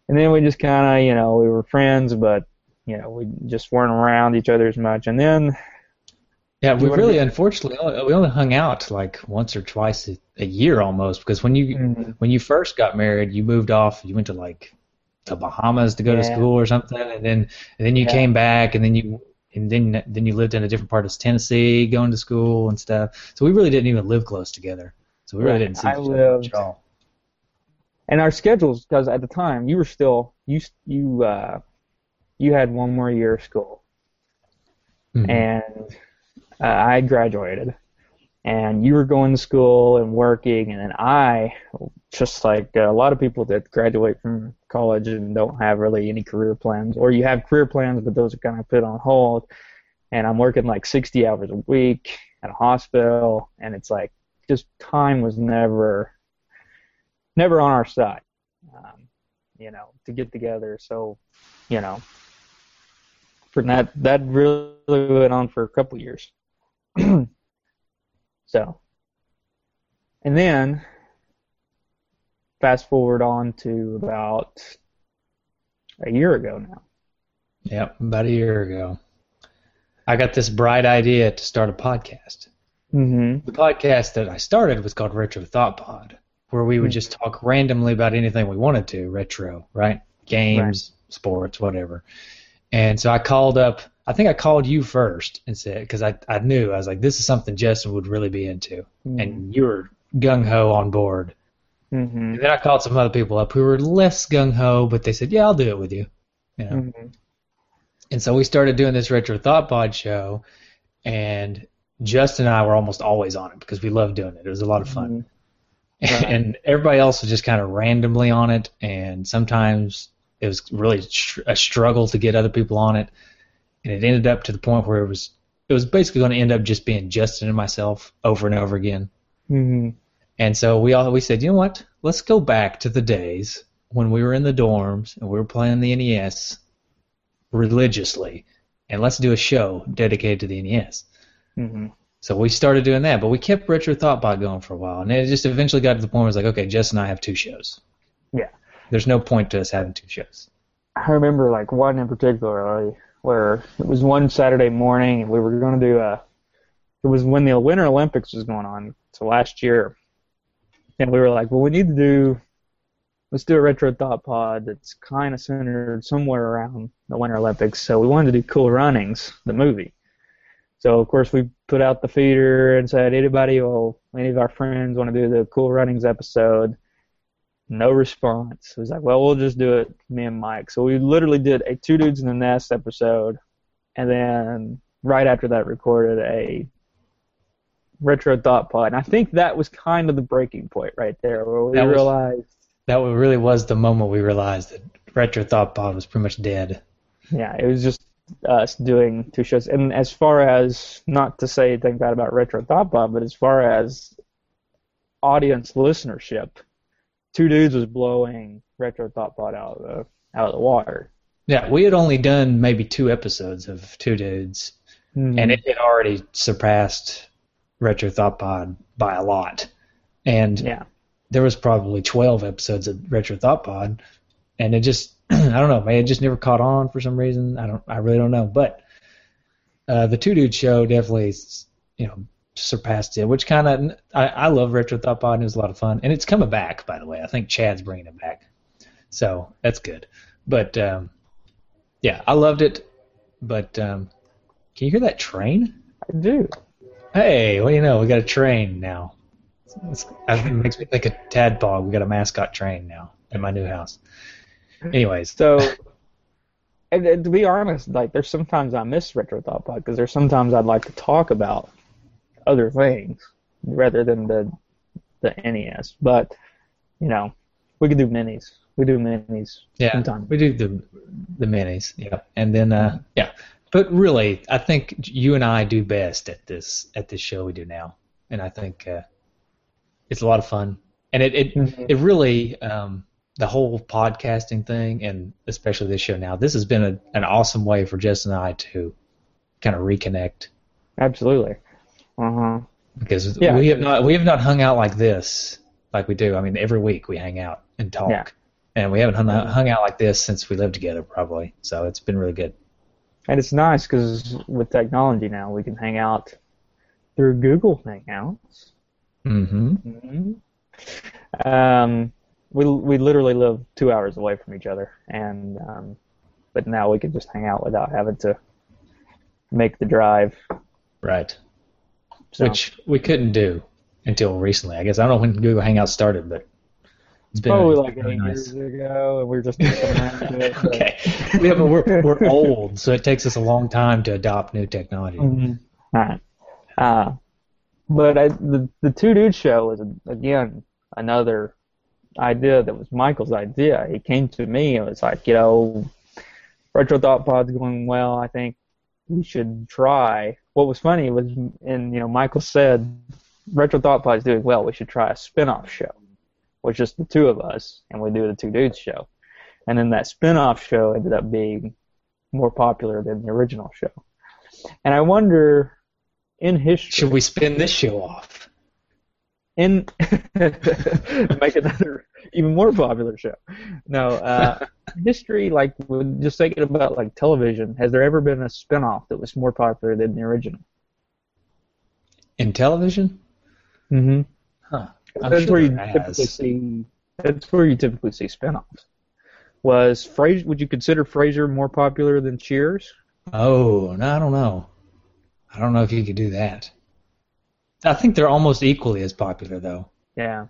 and then we just kind of, you know, we were friends, but you know, we just weren't around each other as much. And then, yeah, we wanna really, be- unfortunately, only- we only hung out like once or twice a, a year almost. Because when you Mhm. when you first got married, you moved off. You went to like the Bahamas to go to Yeah. school or something, and then and then you Yeah. came back, and then you and then then you lived in a different part of Tennessee, going to school and stuff. So we really didn't even live close together. So we really Right. didn't see I each other much lived- at all. and our schedules, because at the time you were still you you uh, you had one more year of school, Mhm. and uh, I had graduated, and you were going to school and working, and then I, just like a lot of people that graduate from college and don't have really any career plans, or you have career plans but those are kind of put on hold, and I'm working like sixty hours a week at a hospital, and it's like just time was never never on our side, um, you know, to get together. So, you know, for that that really went on for a couple of years. So, and then fast forward on to about a year ago now. Yep, about a year ago, I got this bright idea to start a podcast. Mm-hmm. The podcast that I started was called Retro Thought Pod, where we would just talk randomly about anything we wanted to, retro, right? Games, sports, whatever. And so I called up, I think I called you first and said, because I, I knew, I was like, this is something Justin would really be into. Mm-hmm. And you were gung-ho on board. Mm-hmm. And then I called some other people up who were less gung-ho, but they said, yeah, I'll do it with you. You know? Mm-hmm. And so we started doing this Retro Thought Pod show, and Justin and I were almost always on it because we loved doing it. It was a lot of fun. Mm-hmm. Right. And everybody else was just kind of randomly on it, and sometimes it was really tr- a struggle to get other people on it, and it ended up to the point where it was it was basically going to end up just being Justin and myself over and over again. Mm-hmm. And so we all we said, you know what? Let's go back to the days when we were in the dorms and we were playing the N E S religiously, and let's do a show dedicated to the N E S. Mm-hmm. So we started doing that, but we kept Retro Thought Pod going for a while, and it just eventually got to the point where it was like, okay, Jess and I have two shows. Yeah. There's no point to us having two shows. I remember like one in particular like, where it was one Saturday morning and we were going to do a. It was when the Winter Olympics was going on, so last year, and we were like, well, we need to do. Let's do a Retro Thought Pod that's kind of centered somewhere around the Winter Olympics. So we wanted to do Cool Runnings, the movie. So of course we put out the feeder and said, anybody or any of our friends want to do the Cool Runnings episode? No response. It was like, well, we'll just do it, me and Mike. So we literally did a Two Dudes in the Nest episode, and then right after that recorded a Retro Thought Pod. And I think that was kind of the breaking point right there, where we That was- realized, That really was the moment we realized that Retro Thought Pod was pretty much dead. yeah, it was just us doing two shows. And as far as, not to say anything bad about Retro Thought Pod, but as far as audience listenership, Two Dudes was blowing Retro Thought Pod out of the out of the water. Yeah, we had only done maybe two episodes of Two Dudes, Mm-hmm. and it had already surpassed Retro Thought Pod by a lot. And yeah, there was probably twelve episodes of Retro Thought Pod, and it just I don't know, man, it just never caught on for some reason. I don't, I really don't know. But uh, the Two Dude Show definitely, you know, surpassed it, which kind of I, I love Retro Thought Pod, and it was a lot of fun, and it's coming back, by the way. I think Chad's bringing it back, so that's good. But um, yeah, I loved it. But um, can you hear that train? I do. Hey, well, you know, we got a train now. It's, it makes me think of Tadpog. We got a mascot train now at my new house. Anyways, So, and, and to be honest, like there's sometimes I miss Retro Thought Pod because there's sometimes I'd like to talk about other things rather than the the N E S. But you know, we could do minis. We do minis yeah, sometimes. we do the the minis, yeah, and then uh, yeah. But really, I think you and I do best at this at this show we do now, and I think uh, it's a lot of fun, and it it, Mhm. it really um, the whole podcasting thing, and especially this show now. This has been a, an awesome way for Jess and I to kind of reconnect. Absolutely. Uh huh. Because Yeah. we have not we have not hung out like this like we do. I mean, every week we hang out and talk. Yeah. And we haven't hung out, hung out like this since we lived together, probably. So it's been really good. And it's nice because with technology now, we can hang out through Google Hangouts. Mm-hmm. Mm-hmm. Um, we we literally live two hours away from each other, and um, but now we can just hang out without having to make the drive. Right. So. Which we couldn't do until recently. I guess I don't know when Google Hangouts started, but it's been probably a, like really eight nice. years ago, and we're just coming around to it. But... Okay. Yeah, but we're we're old, so it takes us a long time to adopt new technology. Mm-hmm. All right. Uh, but I, the the Two Dudes show was again another idea that was Michael's idea. He came to me and was like, you know, Retro Thought Pod's going well. I think we should try. What was funny was, and you know, Michael said, Retro Thought Pod's doing well. We should try a spin-off show, with just the two of us, and we do the Two Dudes show. And then that spin-off show ended up being more popular than the original show. And I wonder, in history, Should we spin this show off? in make another even more popular show. No, uh, history, like just thinking about like television, has there ever been a spin-off that was more popular than the original? In television? Mm-hmm. Huh. I'm That's sure where you there typically has. see. That's where you typically see spin-offs. Was Frasier? Would you consider Frasier more popular than Cheers? Oh, no, I don't know. I don't know if you could do that. I think they're almost equally as popular, though. Yeah.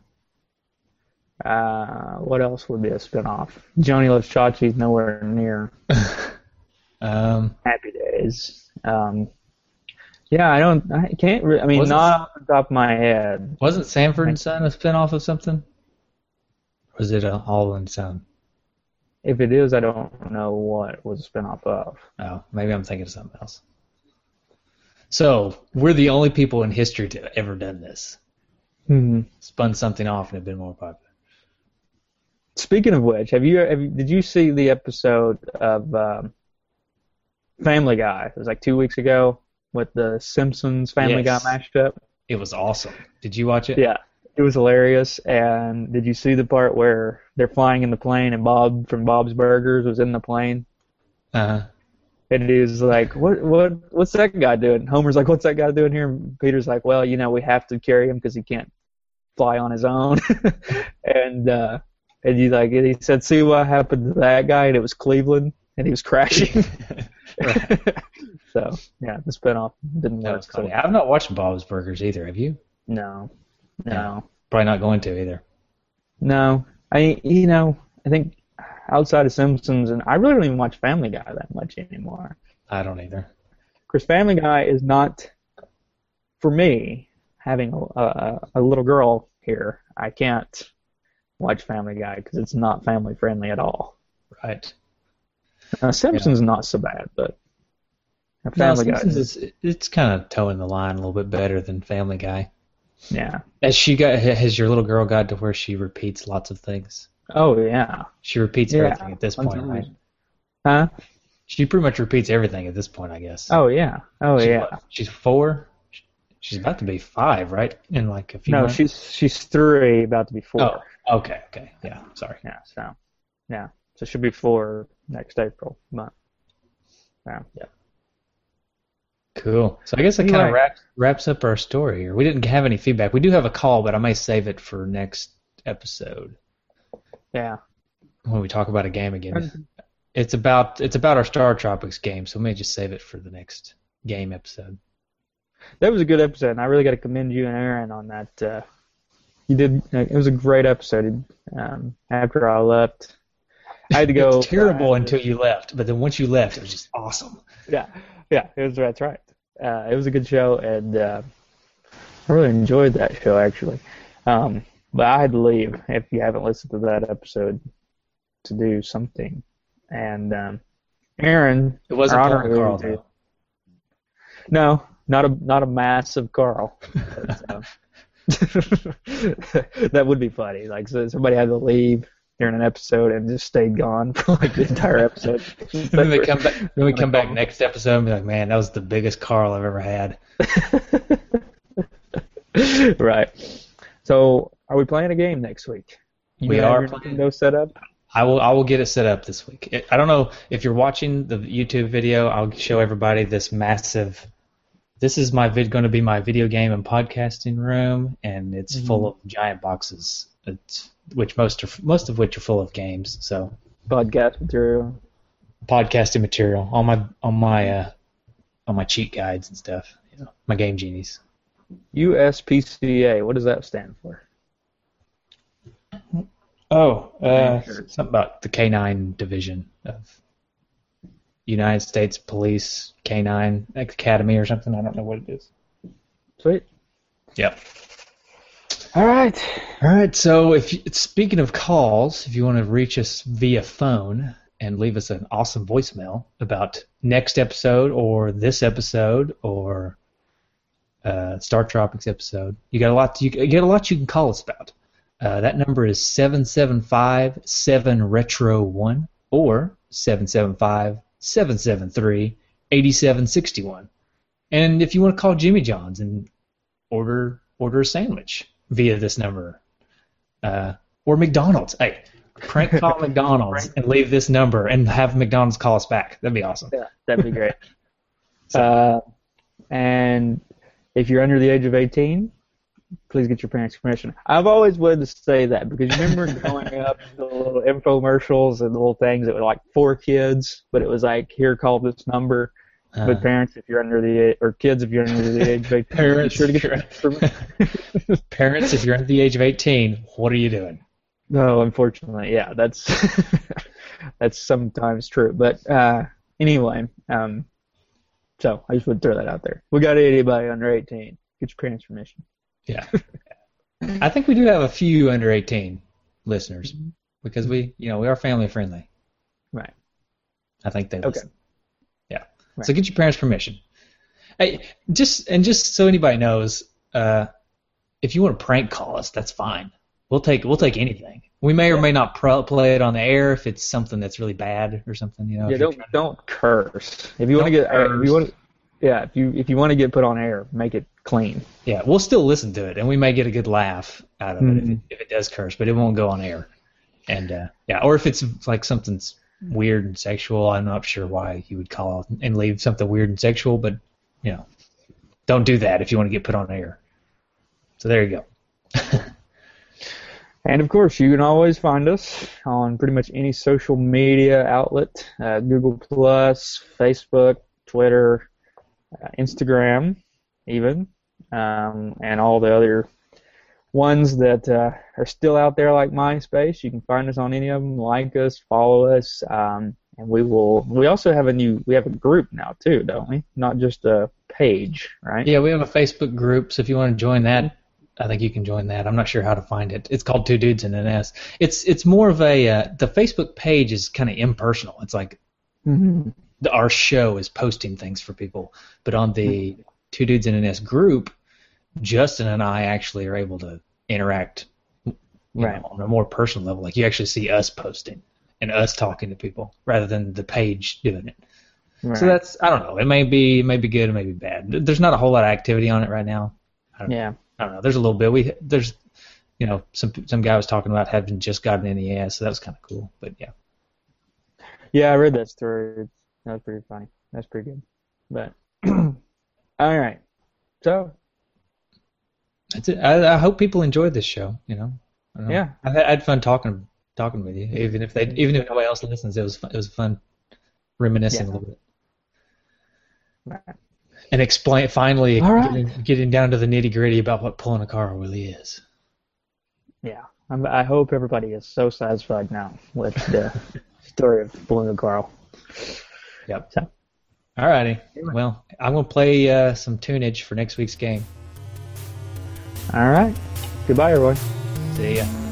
Uh, what else would be a spin-off? Johnny Loves Chachi's nowhere near um, Happy Days. Um, yeah, I don't. I can't. Re- I mean, Wasn't- not off the top of my head. wasn't Sanford and Son a spinoff of something? Or was it a All in Son? If it is, I don't know what it was a spin-off of. Oh, maybe I'm thinking of something else. So, we're the only people in history to have ever done this. Hmm. Spun something off and have been more popular. Speaking of which, have you, have you did you see the episode of um, Family Guy? It was like two weeks ago with the Simpsons Family Yes. Guy mashed up. It was awesome. Did you watch it? Yeah, it was hilarious. And did you see the part where they're flying in the plane and Bob from Bob's Burgers was in the plane? Uh-huh. And he was like, "What? What? What's that guy doing?" And Homer's like, "What's that guy doing here?" And Peter's like, "Well, you know, we have to carry him because he can't fly on his own." and uh, and he like, and he said, "See what happened to that guy?" And it was Cleveland, and he was crashing. So yeah, the spinoff didn't That work. was funny. So, I've not watched Bob's Burgers either. Have you? no, no, Probably not going to either. no. I you know I think outside of Simpsons, and I really don't even watch Family Guy that much anymore. I don't either. Because Family Guy is not, for me, having a, a, a little girl here, I can't watch Family Guy because it's not family friendly at all. Right. Uh, Simpsons is not so bad, but No, Family Guy, Simpsons is, it's kind of towing the line a little bit better than Family Guy. yeah. Has she got? Has your little girl got to where she repeats lots of things? Oh yeah. She repeats Yeah. everything at this point, right? Huh? She pretty much repeats everything at this point, I guess. Oh yeah. Oh She- yeah. what, she's four. She's about to be five, right? In like a few No, months. she's she's three, about to be four. Oh, okay, okay, yeah. Sorry. Yeah. So, yeah. So she'll be four next April. But yeah. Cool. So I guess that kind Anyway. of wraps wraps up our story here. We didn't have any feedback. We do have a call, but I may save it for next episode Yeah. when we talk about a game again. It's about it's about our Star Tropics game, so we may just save it for the next game episode. That was a good episode, and I really got to commend you and Aaron on that. Uh, you did. Uh, it was a great episode. Um, after I left, I had to It go. was terrible uh, until you left, but then once you left, it was just awesome. Yeah, yeah, it was. That's right. Uh, it was a good show, and uh, I really enjoyed that show actually. Um, but I had to leave. If you haven't listened to that episode, to do something, and um, Aaron. It wasn't our Paul honorary Carl, dude- though. No, not a not a massive Carl. But, um, that would be funny. Like so somebody had to leave during an episode and just stayed gone for like the entire episode. And then they come back. Then we come back next episode and be like, "Man, that was the biggest Carl I've ever had." Right. So, are we playing a game next week? You We have are your playing- Nintendo set up? I will I will get it set up this week. It, I don't know if you're watching the YouTube video. I'll show everybody this massive. This is my vid going to be my video game and podcasting room, and it's mm-hmm. full of giant boxes. It's, which most are most of which are full of games. So podcast material, podcasting material, all my on my uh, on my cheat guides and stuff. You know, my game genies. U S P C A. What does that stand for? Oh, uh, something about the K nine division of United States Police K nine Academy or something. I don't know what it is. Sweet. Yep. All right. All right. So, if you, speaking of calls, if you want to reach us via phone and leave us an awesome voicemail about next episode or this episode or uh, Star Tropics episode, you got a lot. To, you get a lot you can call us about. Uh, that number is seven seven five seven retro one or seven seven five seven seven three eight seven six one. And if you want to call Jimmy John's and order order a sandwich via this number, uh, or McDonald's, hey, prank call McDonald's and leave this number and have McDonald's call us back. That'd be awesome. Yeah, that'd be great. so, uh, and if you're under the age of eighteen, please get your parents' permission. I've always wanted to say that because you remember growing up, the little infomercials and the little things that were like for kids, but it was like, here, call this number. Uh, but parents, if you're under the or kids, if you're under the age of eighteen, parents, be sure to get your permission. Parents, if you're under the age of eighteen, what are you doing? No, unfortunately, yeah, that's that's sometimes true. But uh, anyway, um, so I just would throw that out there. We got anybody under eighteen? Get your parents' permission. Yeah, I think we do have a few under eighteen listeners because we, you know, we are family friendly. Right. I think they listen. Okay. Yeah. Right. So get your parents' permission. Hey, just and just so anybody knows, uh, if you want to prank call us, that's fine. We'll take we'll take anything. We may or may not pro- play it on the air if it's something that's really bad or something. You know. Yeah. Don't don't to... curse. If you want to get curse. if you want. Yeah, if you if you want to get put on air, make it clean. Yeah, we'll still listen to it, and we may get a good laugh out of it mm-hmm. if, it if it does curse, but it won't go on air. And uh, yeah, or if it's like something's weird and sexual, I'm not sure why you would call and leave something weird and sexual, but you know, don't do that if you want to get put on air. So there you go. And of course, you can always find us on pretty much any social media outlet: uh, Google Plus, Facebook, Twitter. Uh, Instagram, even, um, and all the other ones that uh, are still out there, like MySpace. You can find us on any of them. Like us, follow us, um, and we will. We also have a new. We have a group now too, don't we? Not just a page, right? Yeah, we have a Facebook group. So if you want to join that, I think you can join that. I'm not sure how to find it. It's called Two Dudes and an S. It's it's more of a. Uh, the Facebook page is kind of impersonal. It's like. Mm-hmm. Our show is posting things for people, but on the Two Dudes in an S group, Justin and I actually are able to interact right. know, on a more personal level. Like you actually see us posting and us talking to people rather than the page doing it. Right. So that's I don't know. It may be it may be good, it may be bad. There's not a whole lot of activity on it right now. I don't yeah, know. I don't know. There's a little bit. We there's you know some some guy was talking about having just gotten an N E S, so that was kind of cool. But yeah. Yeah, I read that story. That was pretty funny. That's pretty good. But all right, so that's it. I, I hope people enjoyed this show. You know, I know. Yeah, I had, I had fun talking talking with you. Even if they even if nobody else listens, it was fun, it was fun reminiscing yeah. a little bit. Right. And explain finally right. getting, getting down to the nitty gritty about what pulling a car really is. Yeah, I'm, I hope everybody is so satisfied now with the story of pulling a car. Yep. So. All righty. Well, I'm going to play uh, some tunage for next week's game. All right. Goodbye, everyone. See ya.